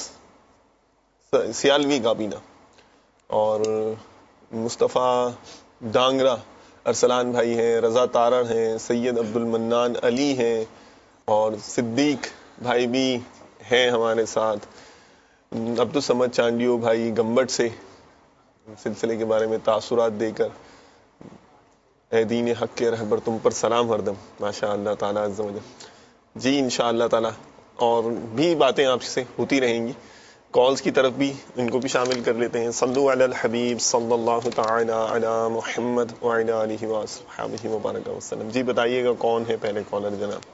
B: سیالوی کابینہ, اور مصطفیٰ ڈانگرا ارسلان بھائی ہیں، رضا تارڑ ہیں، سید عبد المنان علی ہیں، اور صدیق بھائی بھی ہیں ہمارے ساتھ، عبدالصمد چانڈیو بھائی گمبٹ سے سلسلے کے بارے میں تاثرات دے کر، اے دین حق کے رہبر تم پر سلام ہردم، ماشاء اللہ تعالیٰ عز و جل۔ جی انشاء اللہ تعالیٰ اور بھی باتیں آپ سے ہوتی رہیں گی، کالز کی طرف بھی ان کو بھی شامل کر لیتے ہیں۔ صلو علی الحبیب صلی اللہ تعالی علی محمد وعلی آلہ وصحبہ وبارک وسلم۔ جی بتائیے گا کون ہے پہلے کالر جناب؟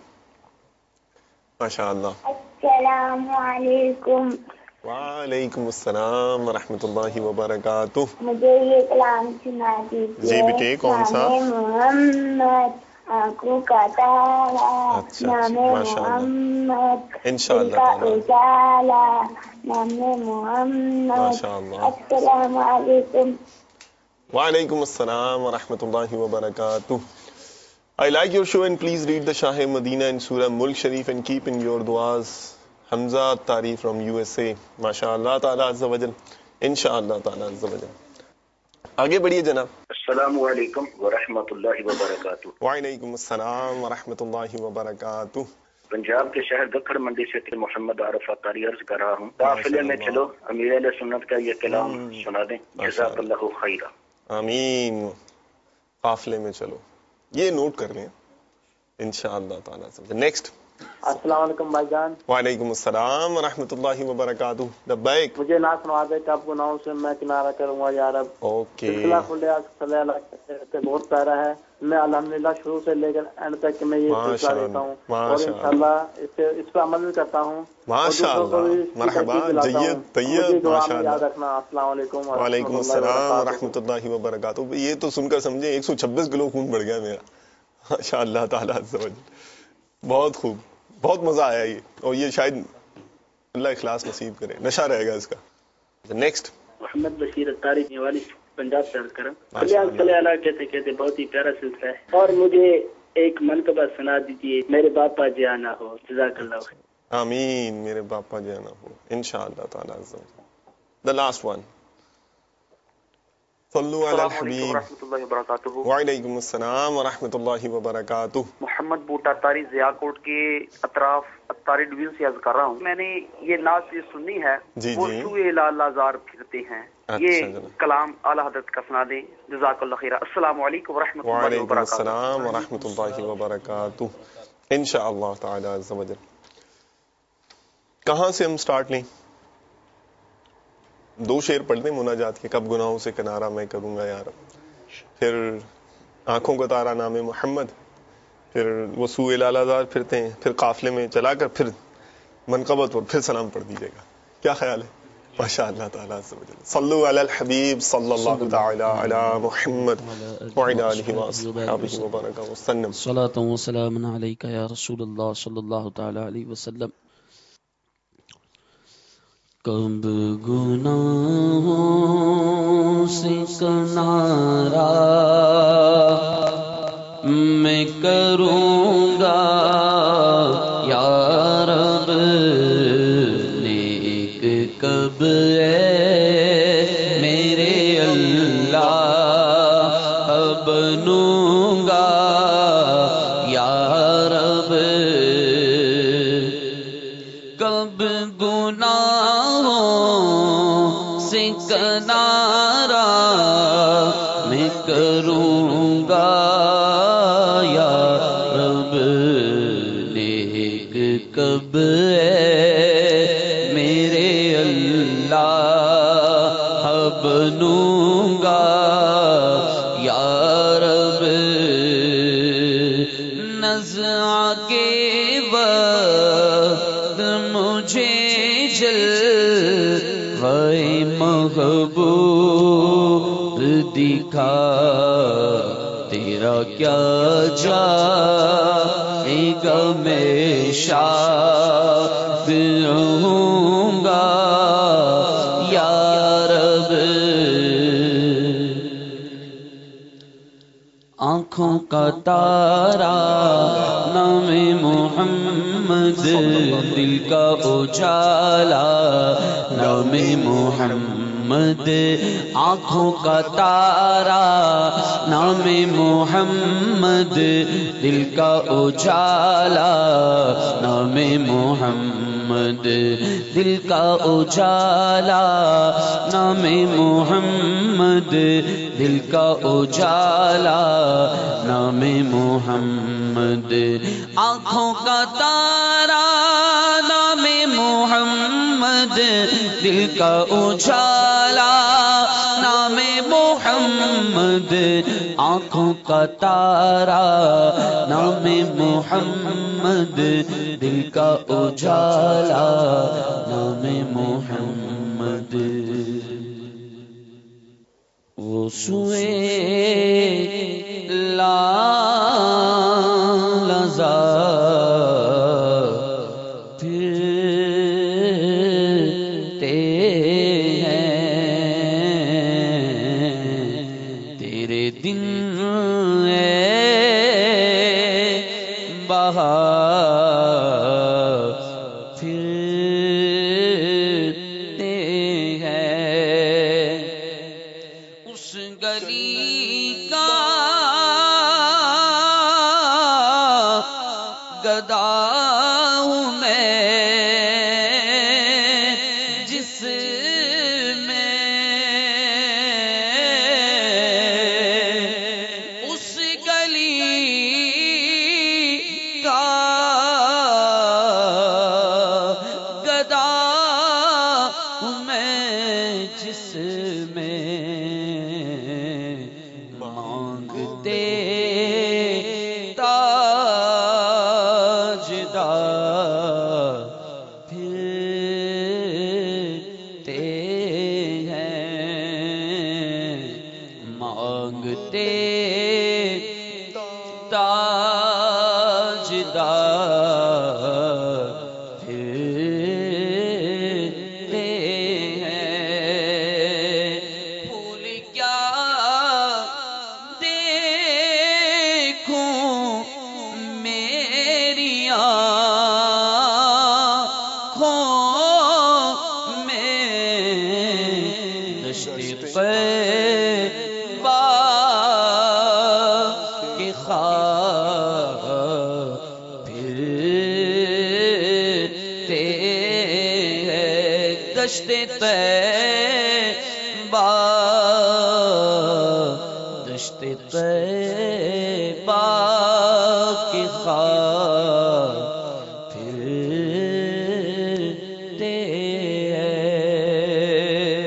B: ماشاء اللہ۔
I: السلام علیکم۔
B: وعلیکم السلام ورحمۃ اللہ وبرکاتہ۔
I: مجھے یہ کلام سنا دیجیے۔
B: جی بیٹے کون سا؟
I: محمد آنکھوں کا تارا، نام محمد
B: انشاءاللہ
I: اجالا، نام محمد۔ السلام علیکم۔
B: وعلیکم السلام ورحمۃ اللہ وبرکاتہ۔ I like your show and please read the Shah Madina in Surah Mulk Sharif and keep in your du'as Hamza Tari from USA. MashaAllah Ta'ala Azza wa Jal. Insha'Allah Ta'ala Azza wa Jal. آگے بڑھیے جناب۔
J: السلام علیکم ورحمۃ اللہ وبرکاتہ۔
B: وعلیکم السلام ورحمۃ اللہ وبرکاتہ۔
J: پنجاب کے شہر دکھڑ منڈی سے محمد عارف اطاری عرض کر رہا ہوں، قافلے میں چلو امیر اہل سنت کا یہ کلام سنا دیں، جزاک اللہ خیرا۔
B: آمین۔ قافلے میں چلو، یہ نوٹ کر لیں انشاءاللہ تعالی۔ نیکسٹ۔
K: السلام علیکم بھائی جان۔
B: وعلیکم السلام ورحمۃ اللہ وبرکاتہ۔ لبیک۔
K: مجھے نہ سنا دے کہ آپ گناہوں سے میں کنارہ کروں گا یا رب۔
B: اوکے۔
K: سلسلہ کھلے صلی اللہ علیہ بہت پیارا ہے، میں الحمدللہ شروع سے لے کر اینڈ تک میں یہ سلسلہ دیتا ہوں اور انشاءاللہ اس پہ عمل بھی کرتا ہوں۔
B: ماشاءاللہ، مرحبا، جید طیب، ماشاءاللہ۔
K: یاد رکھنا۔ السلام علیکم۔
B: وعلیکم السلام ورحمۃ اللہ وبرکاتہ۔ یہ تو سن کر سمجھے 126 کلو خون بڑھ گیا میرا، ماشاء اللہ تعالیٰ عز و جل۔ بہت خوب، بہت مزہ آیا یہ، اور یہ شاید اللہ اخلاص نصیب کرے، نشہ رہے گا اس کا۔ نیکسٹ۔
J: محمد بشیر اطاری نیوالی پنجاب سے عرض کرم۔ صلی اللہ کہتے کہتے بہت ہی پیارا سلسلہ ہے، اور مجھے ایک منقبہ سنا دیجیے، میرے باپا جانا ہو، جزاک اللہ خیر۔
B: آمین۔ میرے باپا جانا ہو انشاءاللہ تعالیٰ عز و جل۔ The last one۔ صلو علی الحبیب۔
L: ورحمۃ اللہ وبرکاتہ۔
B: وعلیکم السلام ورحمۃ اللہ وبرکاتہ۔
L: محمد بوٹا تاری ضیاء کوٹ کے اطراف اتاری ڈویژن سے عرض کر رہا ہوں، میں نے یہ نعت سنی ہے، وہ سوئے لالازار پھرتے ہیں، یہ کلام اعلیٰ حضرت کا سنا دیں، جزاک اللہ خیر۔ السلام علیکم ورحمۃ اللہ وبرکاتہ۔
B: وعلیکم السلام ورحمۃ اللہ وبرکاتہ۔ انشاءاللہ تعالی عز و جل۔ کہاں سے ہم سٹارٹ لیں؟ 2 شعر پڑھ دیں مناجات کے، کب گناہوں سے کنارہ میں کروں گا یار، پھر آنکھوں کا تارا نام محمد، پھر وہ سوئے لالازار پھرتے ہیں، پھر قافلے میں چلا کر پھر منقبت اور پھر سلام پڑھ دیجیے گا، کیا خیال ہے؟ ماشاء اللہ تعالیٰ عز و جل۔ صلو علی الحبیب صلی اللہ تعالی علی محمد وعلی آلہ وصحبہ وبارک وسلم۔
D: صلاۃ و سلام علیک یا رسول اللہ صلی اللہ تعالی علیہ وسلم۔ کب گناہوں سے کنارہ میں کروں گا یا رب، نیک کب ہے میرے اللہ بنوں گا یا رب، کب گناہوں سے کنارہ میں کروں گا یا رب، نیک کب ہے میرے اللہ بنوں گا یا رب، نزع کے وقت مجھے جلوہ محبوب دکھا، تیرا کیا جائے گا میں شاد رہوں گا یا رب، آنکھوں کا تارا نام محمد، دل کا اجالا
M: نام محمد آنکھوں کا تارا، نام محمد دل کا اجالا، نام محمد دل کا اجالا، نام محمد دل کا اجالا، نام محمد آنکھوں کا تارا، نام محمد دل کا اجالا، نام محمد آنکھوں کا تارا، نام محمد دل کا اجالا، نام محمد وہ سوئے لالزا پھرتے ہیں تیرے دن اے بہار پھرتے ہیں اس گلی کا گدا ہوں میں جس میں اس گلی کا گدا ہوں میں جس میں مانگتے تاجدار پھرتے ہیں، مانگتے تاجدار پھرتے ہیں، پھول کیا دیکھوں میری آنکھوں میں، دشت طیبہ کے خواب پھرتے ہیں، دشت طیبہ، دشت طیبہ کے خواب پھرتے ہیں۔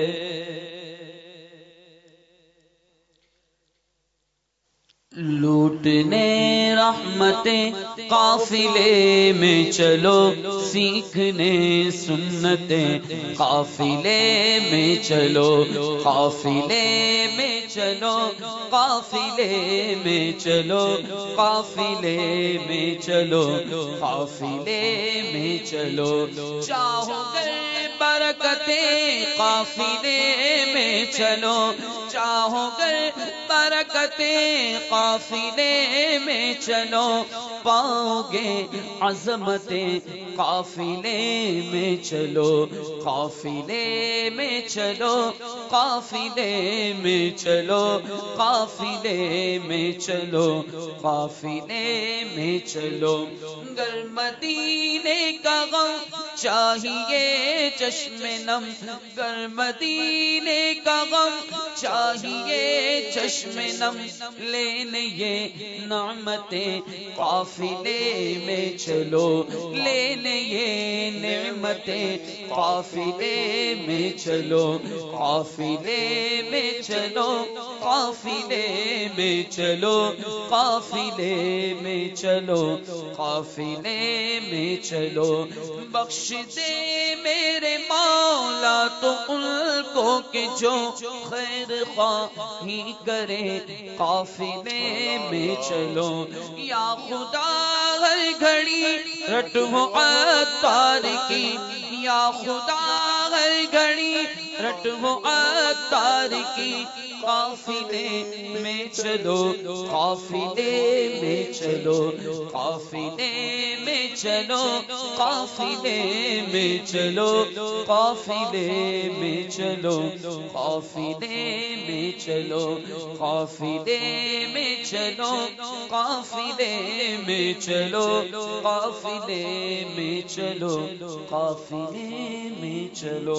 M: لوٹنے رحمتیں قافلے میں چلو، سیکھنے سنتیں قافلے میں چلو، قافلے میں چلو، قافلے میں چلو، قافلے میں چلو، قافلے میں چلو، چاہو گر برکتیں قافلے میں چلو، چاہو گر برکتیں قافلے میں چلو، پاؤ گے عظمتیں قافلے میں چلو، قافلے میں چلو، قافلے میں چلو، قافلے میں چلو، قافلے میں چلو، گر مدینے کا غم چاہیے چشم نم، گر مدینے کا غم چاہیے چشم نم، لینے یہ نعمتیں قافلے میں چلو، لینے یہ نعمتیں قافلے میں چلو، قافلے میں چلو، قافلے میں چلو، قافلے میں چلو، قافلے میں چلو، بخش دے میرے مولا تو ان کو کہ جو خیر خواہی کرے قافلے میں چلو، یا خدا ہر گھڑی رٹو عطار کی، یا خدا ہر گھڑی رٹ وہ عطار کی قافلے میں چلو قافلے میں چلو قافلے میں چلو قافلے میں چلو قافلے میں چلو قافلے میں چلو قافلے میں چلو قافلے میں چلو قافلے میں چلو قافلے میں چلو.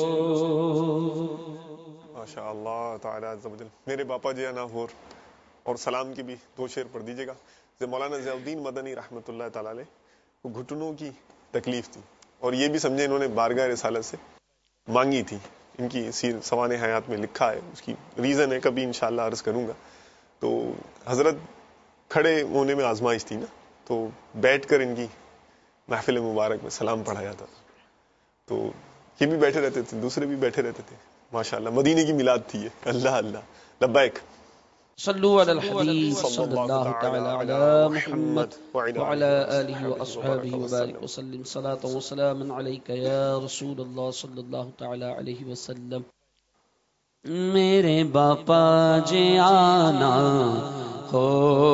B: ماشاء اللہ تعالیٰ عز و جل. میرے باپا جی ناہور اور سلام کی بھی 2 شعر پڑھ دیجیے گا. مولانا ضیاء الدین مدنی رحمۃ اللہ تعالیٰ علیہ کو گھٹنوں کی تکلیف تھی اور یہ بھی سمجھے انہوں نے بارگاہ رسالت سے مانگی تھی. ان کی سوانح حیات میں لکھا ہے, اس کی ریزن ہے, کبھی انشاءاللہ عرض کروں گا. تو حضرت کھڑے ہونے میں آزمائش تھی نا, تو بیٹھ کر ان کی محفل مبارک میں سلام پڑھا جاتا تھا. تو یہ بھی بیٹھے رہتے تھے, دوسرے بھی بیٹھے رہتے تھے. ماشاءاللہ مدینے کی میلاد تھی یہ. اللہ اللہ لبیک.
D: صلو علی الحبیب صلی اللہ تعالی علی محمد وعلی آلہ واصحابہ وبارک وسلم. صلاۃ و سلام علیک یا رسول اللہ صلی اللہ تعالی علیہ وسلم.
M: میرے باپا جی آنا ہو,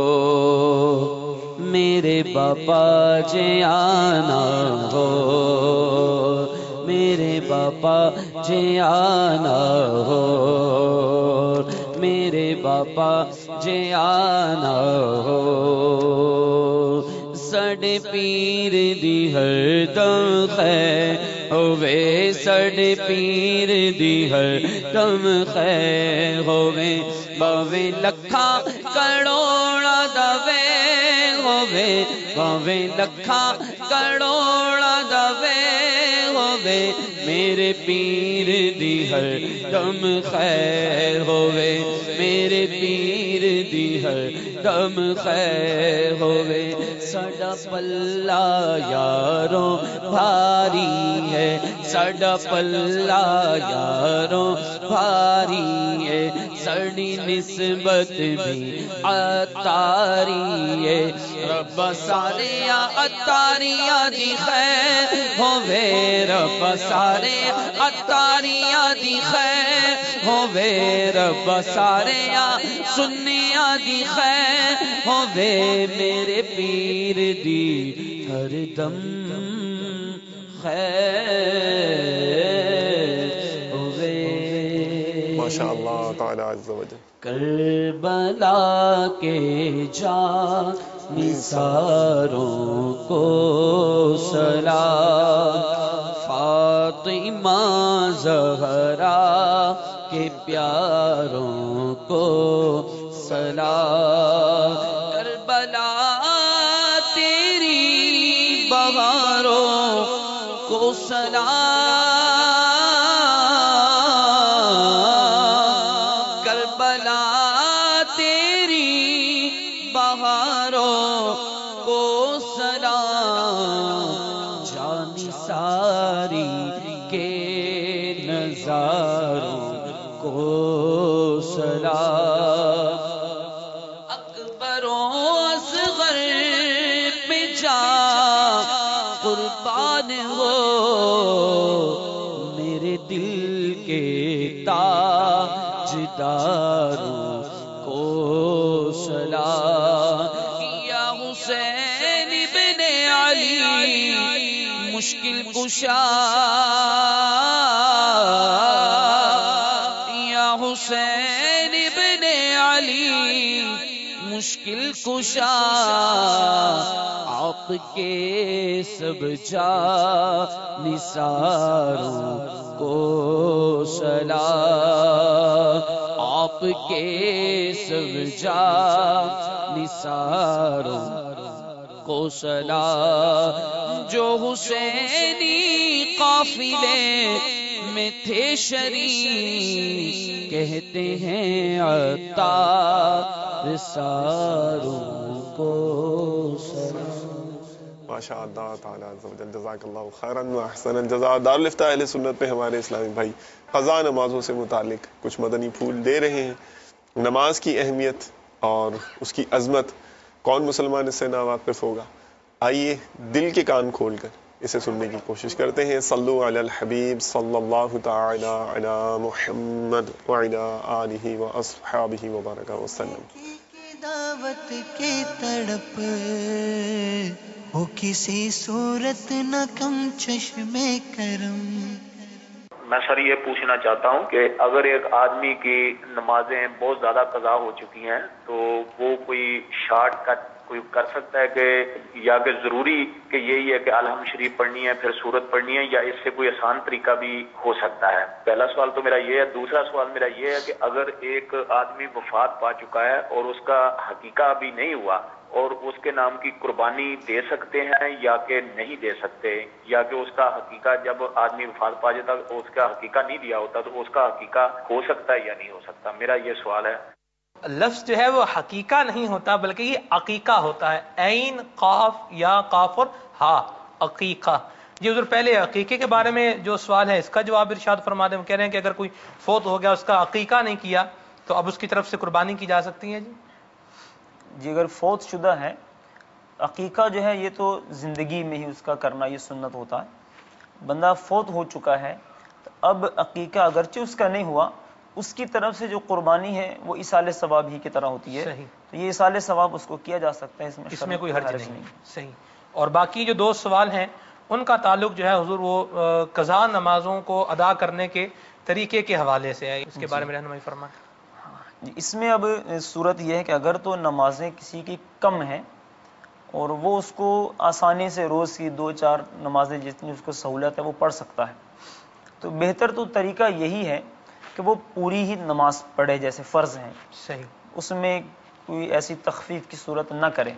M: میرے باپا جی آنا ہو, میرے باپا جی آنا ہو, میرے باپا جی آنا ہو. سڈے پیر دی ہر دم خیر ہووے, سڈے پیر دی ہر دم خیر ہووے, باوے لکھا کروڑا دوے ہووے, باوے لکھا کروڑا دوے ہووے, میرے پیر دی ہر دم خیر ہووے, میرے پیر دی ہر دم خیر ہووے. ساڈا پلہ یاروں بھاری ہے, ساڈا پلہ یاروں بھاری ہے, ساڈی نسبت بھی عطاری ہے. رب سارے عطاریاں دی خیر ہووے, رب سارے عطاریاں دی خیر ہووے, رب سارے سنیاں دی خیر ہووے, میرے پیر دی ہر دم خیر ہووے.
B: ماشاءاللہ تعالی عز و جل.
M: کربلا کے نثاروں کو سلام, فاطمہ زہرا کے پیاروں کو سلام. کربلا تیری بہاروں کو سلام, کربلا تیری بہاروں کو سلام. جان ساری کے نظاروں کو سلام. اکبر و اصغر پہ جا قربان ہو, میرے دل کے تاجداروں کو سلام. یا حسین ابن علی مشکل کشا, یا حسین ابن علی مشکل کشا, آپ کے سب جا نثاروں کو سلام, آپ کے سب جا نثاروں کو سلام. جو حسینی قافلے میں تھے شریک, کہتے ہیں عطار ساروں کو سلام.
B: ماشاءاللہ تعالیٰ عز و جل. جزاک اللہ خیراً و احسن الجزاء. دارالفتہ اہل سنت پہ ہمارے اسلامی بھائی قضا نمازوں سے متعلق کچھ مدنی پھول دے رہے ہیں. نماز کی اہمیت اور اس کی عظمت کون مسلمان اس سے ناواقف ہوگا؟ آئیے دل کے کان کھول کر اسے سننے کی کوشش کرتے ہیں. صلو علی الحبیب صلی اللہ تعالی علی محمد وعلی آلہ واصحابہ وبارک وسلم.
A: دعوت کی تڑپ ہو کسی صورت نہ کم چشم کرم.
N: میں سر یہ پوچھنا چاہتا ہوں کہ اگر ایک آدمی کی نمازیں بہت زیادہ قضا ہو چکی ہیں تو وہ کوئی شارٹ کٹ کوئی کر سکتا ہے کہ یا کہ ضروری کہ یہی ہے کہ الحمد شریف پڑھنی ہے پھر سورت پڑھنی ہے، یا اس سے کوئی آسان طریقہ بھی ہو سکتا ہے؟ پہلا سوال تو میرا یہ ہے. دوسرا سوال میرا یہ ہے کہ اگر ایک آدمی وفات پا چکا ہے اور اس کا حقیقہ ابھی نہیں ہوا اور اس کے نام کی قربانی دے سکتے ہیں یا کہ نہیں دے سکتے، یا کہ اس کا حقیقہ جب آدمی وفات پا جاتا ہے اس کا حقیقہ نہیں دیا ہوتا تو اس کا حقیقہ ہو سکتا ہے یا نہیں ہو سکتا؟ میرا یہ سوال ہے.
O: لفظ جو ہے وہ حقیقہ نہیں ہوتا بلکہ یہ عقیقہ ہوتا ہے. عین قاف یا قاف اور ہا، عقیقہ. جی حضور پہلے عقیقے کے بارے میں جو سوال ہے اس کا جواب ارشاد فرما دیں. وہ کہہ رہے ہیں کہ اگر کوئی فوت ہو گیا اس کا عقیقہ نہیں کیا تو اب اس کی طرف سے قربانی کی جا سکتی ہے.
C: جی اگر فوت شدہ ہے، عقیقہ جو ہے یہ تو زندگی میں ہی اس کا کرنا یہ سنت ہوتا ہے. بندہ فوت ہو چکا ہے تو اب عقیقہ اگرچہ اس کا نہیں ہوا، اس کی طرف سے جو قربانی ہے وہ ایصال ثواب ہی کی طرح ہوتی ہے.
O: صحیح.
C: تو یہ ایصال ثواب اس کو کیا جا سکتا ہے،
O: اس میں کوئی حرج نہیں. صحیح. اور باقی جو دو سوال ہیں ان کا تعلق جو ہے حضور وہ قضا نمازوں کو ادا کرنے کے طریقے کے حوالے سے ہے. اس کے بارے میں رہنمائی فرمائیں.
C: اس میں اب صورت یہ ہے کہ اگر تو نمازیں کسی کی کم ہیں اور وہ اس کو آسانی سے روز کی 2-4 نمازیں جتنی اس کو سہولت ہے وہ پڑھ سکتا ہے، تو بہتر تو طریقہ یہی ہے کہ وہ پوری ہی نماز پڑھے جیسے فرض ہیں.
O: صحیح. اس
C: میں کوئی ایسی تخفیف کی صورت نہ کرے.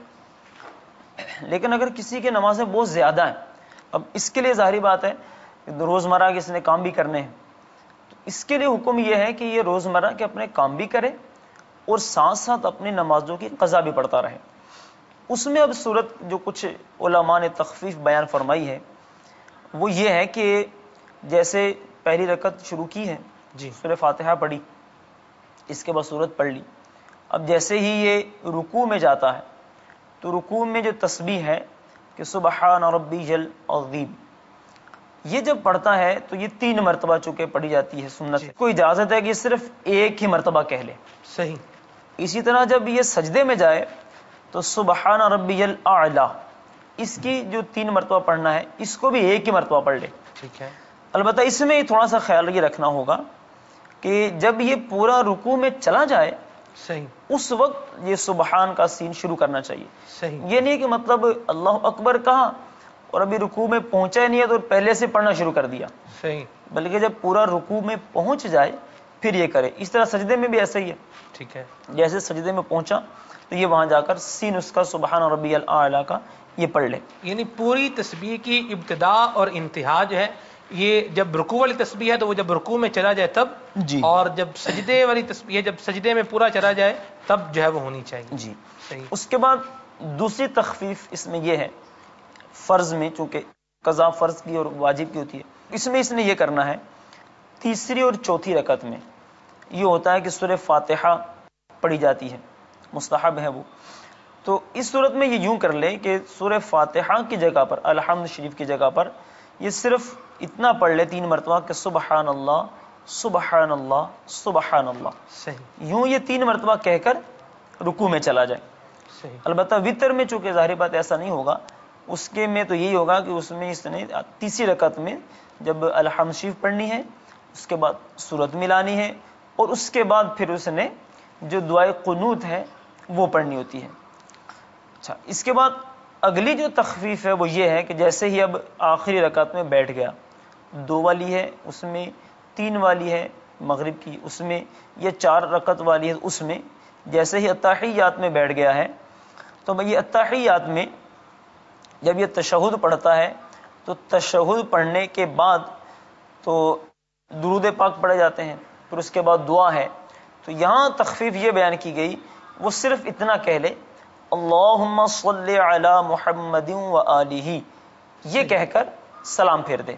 C: لیکن اگر کسی کی نمازیں بہت زیادہ ہیں، اب اس کے لیے ظاہری بات ہے روزمرہ کے اس نے کام بھی کرنے ہیں، تو اس کے لیے حکم یہ ہے کہ یہ روزمرہ کے اپنے کام بھی کرے اور ساتھ ساتھ اپنی نمازوں کی قضا بھی پڑھتا رہے. اس میں اب صورت جو کچھ علماء نے تخفیف بیان فرمائی ہے وہ یہ ہے کہ جیسے پہلی رکعت شروع کی ہے، سورہ فاتحہ پڑھی، اس کے بعد سورت پڑھ لی. اب جیسے ہی یہ رکوع میں جاتا ہے تو رکوع میں جو تسبیح ہے کہ سبحان ربی جل عظیم، یہ جب پڑھتا ہے تو یہ 3 مرتبہ چونکہ پڑھی جاتی ہے سنت سے، کوئی اجازت ہے کہ یہ صرف ایک ہی مرتبہ کہہ لے.
O: صحیح.
C: اسی طرح جب یہ سجدے میں جائے تو سبحان ربی الاعلی، اس کی جو 3 مرتبہ پڑھنا ہے اس کو بھی ایک ہی مرتبہ پڑھ لے.
O: ٹھیک ہے.
C: البتہ اس میں تھوڑا سا خیال یہ رکھنا ہوگا کہ جب یہ پورا رکوع میں چلا جائے
O: صحیح
C: اس وقت یہ سبحان کا سین شروع کرنا چاہیے.
O: صحیح.
C: یہ نہیں کہ مطلب اللہ اکبر کہا اور ابھی رکوع میں پہنچا ہی نہیں ہے تو پہلے سے پڑھنا شروع کر دیا.
O: صحیح.
C: بلکہ جب پورا رکوع میں پہنچ جائے پھر یہ کرے. اس طرح سجدے میں بھی ایسا ہی ہے.
O: ٹھیک ہے.
C: جیسے سجدے میں پہنچا تو یہ وہاں جا کر سین اس کا سبحان ربی الاعلی کا یہ پڑھ لے.
O: یعنی پوری تسبیح کی ابتدا اور انتہا جو ہے یہ جب رکوع والی تسبیح ہے تو وہ جب رکوع میں چلا جائے تب
C: جی، اور
O: جب سجدے والی تسبیح ہے جب سجدے میں پورا چلا جائے تب جو ہے وہ ہونی چاہیے.
C: جی.
O: صحیح.
C: اس کے بعد دوسری تخفیف اس میں یہ ہے، فرض میں چونکہ قضا فرض کی اور واجب کی ہوتی ہے، اس میں اس نے یہ کرنا ہے تیسری اور چوتھی رکعت میں یہ ہوتا ہے کہ سورہ فاتحہ پڑھی جاتی ہے، مستحب ہے وہ. تو اس صورت میں یہ یوں کر لے کہ سورہ فاتحہ کی جگہ پر الحمد شریف کی جگہ پر یہ صرف اتنا پڑھ لے 3 مرتبہ کہ سبحان اللہ سبحان اللہ سبحان اللہ.
O: صحیح.
C: یوں یہ 3 مرتبہ کہہ کر رکوع میں چلا جائے.
O: صحیح.
C: البتہ وتر میں چونکہ ظاہری بات ایسا نہیں ہوگا، اس کے میں تو یہی ہوگا کہ اس میں اس نے تیسری رکعت میں جب الحمد شریف پڑھنی ہے اس کے بعد سورت ملانی ہے اور اس کے بعد پھر اس نے جو دعائے قنوت ہے وہ پڑھنی ہوتی ہے. اچھا، اس کے بعد اگلی جو تخفیف ہے وہ یہ ہے کہ جیسے ہی اب آخری رکعت میں بیٹھ گیا، 2 والی ہے اس میں، 3 والی ہے مغرب کی اس میں، یا 4 رکعت والی ہے اس میں، جیسے ہی اتحیات میں بیٹھ گیا ہے تو یہ اتحیات میں جب یہ تشہد پڑھتا ہے تو تشہد پڑھنے کے بعد تو درود پاک پڑھے جاتے ہیں، پھر اس کے بعد دعا ہے. تو یہاں تخفیف یہ بیان کی گئی وہ صرف اتنا کہہ لے اللہم صلی علی محمد و آلہ، یہ کہہ کر سلام پھیر دے.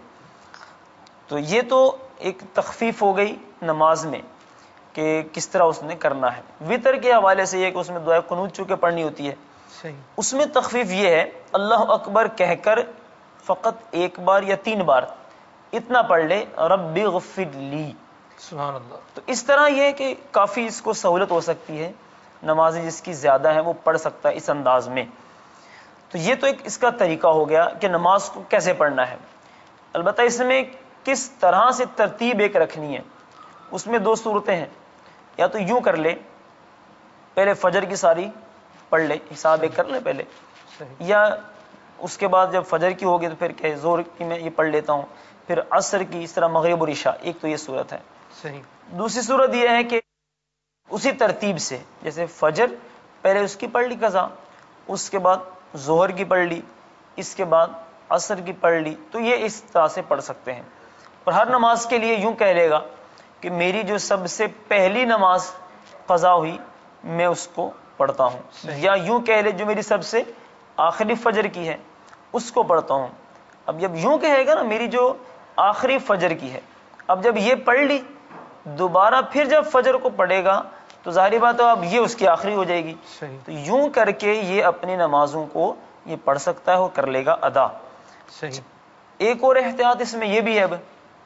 C: تو یہ تو ایک تخفیف ہو گئی نماز میں کہ کس طرح اس نے کرنا ہے. وتر کے حوالے سے یہ کہ اس میں دعائے قنوت چونکہ پڑھنی ہوتی ہے،
O: صحیح.
C: اس میں تخفیف یہ ہے اللہ اکبر کہہ کر
P: فقط ایک بار یا 3 بار اتنا پڑھ لے رب اغفر لی.
O: سبحان اللہ.
P: تو اس طرح یہ کہ کافی اس کو سہولت ہو سکتی ہے، نمازیں جس کی زیادہ ہیں وہ پڑھ سکتا ہے اس انداز میں. تو یہ تو ایک اس کا طریقہ ہو گیا کہ نماز کو کیسے پڑھنا ہے. البتہ اس میں کس طرح سے ترتیب ایک رکھنی ہے، اس میں 2 صورتیں ہیں. یا تو یوں کر لے، پہلے فجر کی ساری پڑھ لے، حساب ایک کر لے پہلے، یا اس کے بعد جب فجر کی ہوگی تو پھر کہ زور کی میں یہ پڑھ لیتا ہوں، پھر عصر کی، اس طرح مغرب اور عشاء. ایک تو یہ صورت ہے.
O: صحیح.
P: دوسری صورت یہ ہے کہ اسی ترتیب سے، جیسے فجر پہلے اس کی پڑھ لی قضا، اس کے بعد ظہر کی پڑھ لی، اس کے بعد عصر کی پڑھ لی. تو یہ اس طرح سے پڑھ سکتے ہیں. اور ہر نماز کے لیے یوں کہہ لے گا کہ میری جو سب سے پہلی نماز قضا ہوئی میں اس کو پڑھتا ہوں، یا یوں کہہ لے جو میری سب سے آخری فجر کی ہے اس کو پڑھتا ہوں. اب جب یوں کہے گا نا میری جو آخری فجر کی ہے، اب جب یہ پڑھ لی دوبارہ پھر جب فجر کو پڑھے گا تو ظاہری بات ہے اب یہ اس کی آخری ہو جائے گی. تو یوں کر کے یہ اپنی نمازوں کو یہ پڑھ سکتا ہے اور کر لے گا ادا.
O: صحیح.
P: ایک اور احتیاط اس میں یہ بھی ہے اب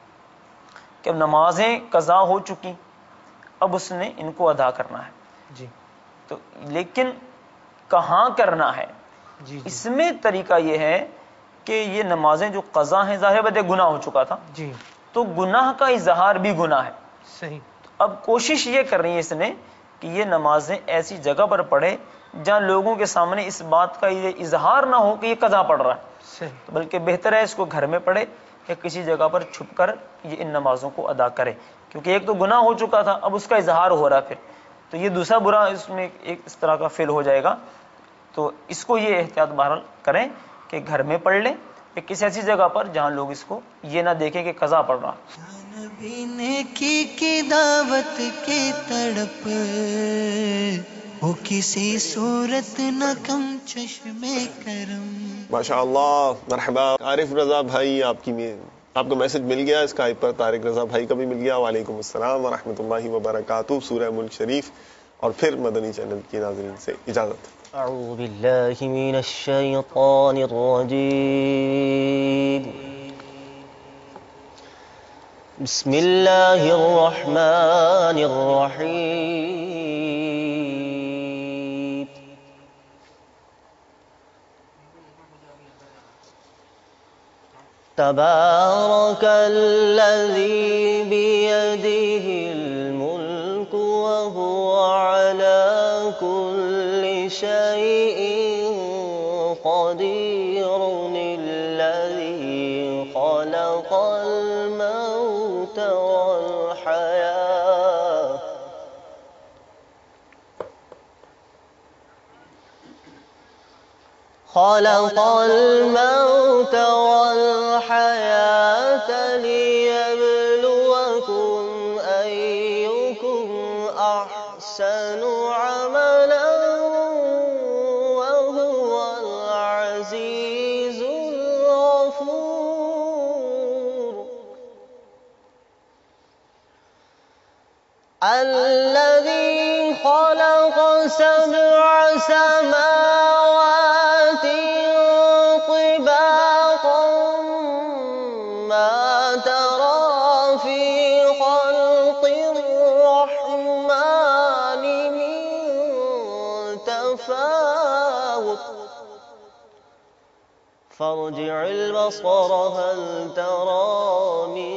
P: کہ اب نمازیں قضا ہو چکی، اب اس نے ان کو ادا کرنا ہے.
O: جی.
P: تو لیکن کہاں کرنا ہے؟
O: جی.
P: اس میں طریقہ یہ ہے کہ یہ نمازیں جو قضا ہیں، ظاہر بات ہے گناہ ہو چکا تھا،
O: جی،
P: تو گناہ کا اظہار بھی گناہ ہے.
O: صحیح.
P: اب کوشش یہ کر رہی ہے اس نے کہ یہ نمازیں ایسی جگہ پر پڑھے جہاں لوگوں کے سامنے اس بات کا یہ اظہار نہ ہو کہ یہ قضا پڑھ رہا ہے.
O: صحیح.
P: بلکہ بہتر ہے اس کو گھر میں پڑھے یا کسی جگہ پر چھپ کر یہ ان نمازوں کو ادا کرے، کیونکہ ایک تو گناہ ہو چکا تھا، اب اس کا اظہار ہو رہا ہے پھر، تو یہ دوسرا برا اس میں ایک اس طرح کا فعل ہو جائے گا. تو اس کو یہ احتیاط بہرحال کریں کہ گھر میں پڑھ لیں یا کسی ایسی جگہ پر جہاں لوگ اس کو یہ نہ دیکھیں کہ قضا پڑھ رہا.
A: نبی نیکی کی دعوت کی تڑپ ہو کسی صورت نہ کم چشم کرم.
B: ماشاء اللہ. مرحبا عارف رضا بھائی، آپ کو میسج مل گیا اسکائپ پر. طارق رضا بھائی کا بھی مل گیا. وعلیکم السلام ورحمۃ اللہ وبرکاتہ. سورہ ملک شریف اور پھر مدنی چینل کی ناظرین سے اجازت.
C: اعوذ باللہ من الشیطان الرجیم. بسم اللہ الرحمن الرحیم. تبارک الذی بیدہ الملک وہو علی کل شیء قدیر. الذی خلق الموت والحیاة لِيَبْلُوَكُمْ أَيُّكُمْ أَحْسَنُ عَمَلًا وَهُوَ الْعَزِيزُ الْغَفُورُ. الَّذِي خَلَقَ 7 سماوات طباقا ما ترى في خلق الرحمن من تفاوت فارجع البصر هل ترى من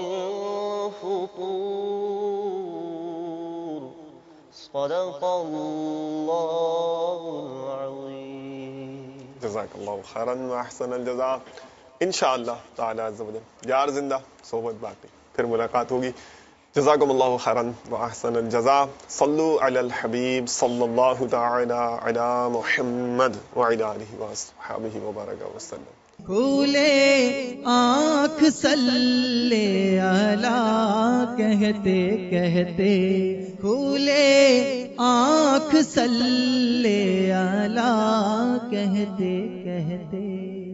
C: فطور. صدق اللہ العظیم.
B: جزاک اللہ خیرا واحسن الجزاء. انشاءاللہ تعالی عز و جل یار زندہ صحبت باقی پھر ملاقات ہوگی. جزاکم اللہ خیرا واحسن الجزاء. صلو علی الحبیب صلی اللہ تعالی علی محمد وعلی آلہ وصحبہ وبارک وسلم.
A: کھولے آنکھ صلی علی کہتے کہتے، کھولے آنکھ صلی علی کہتے کہتے.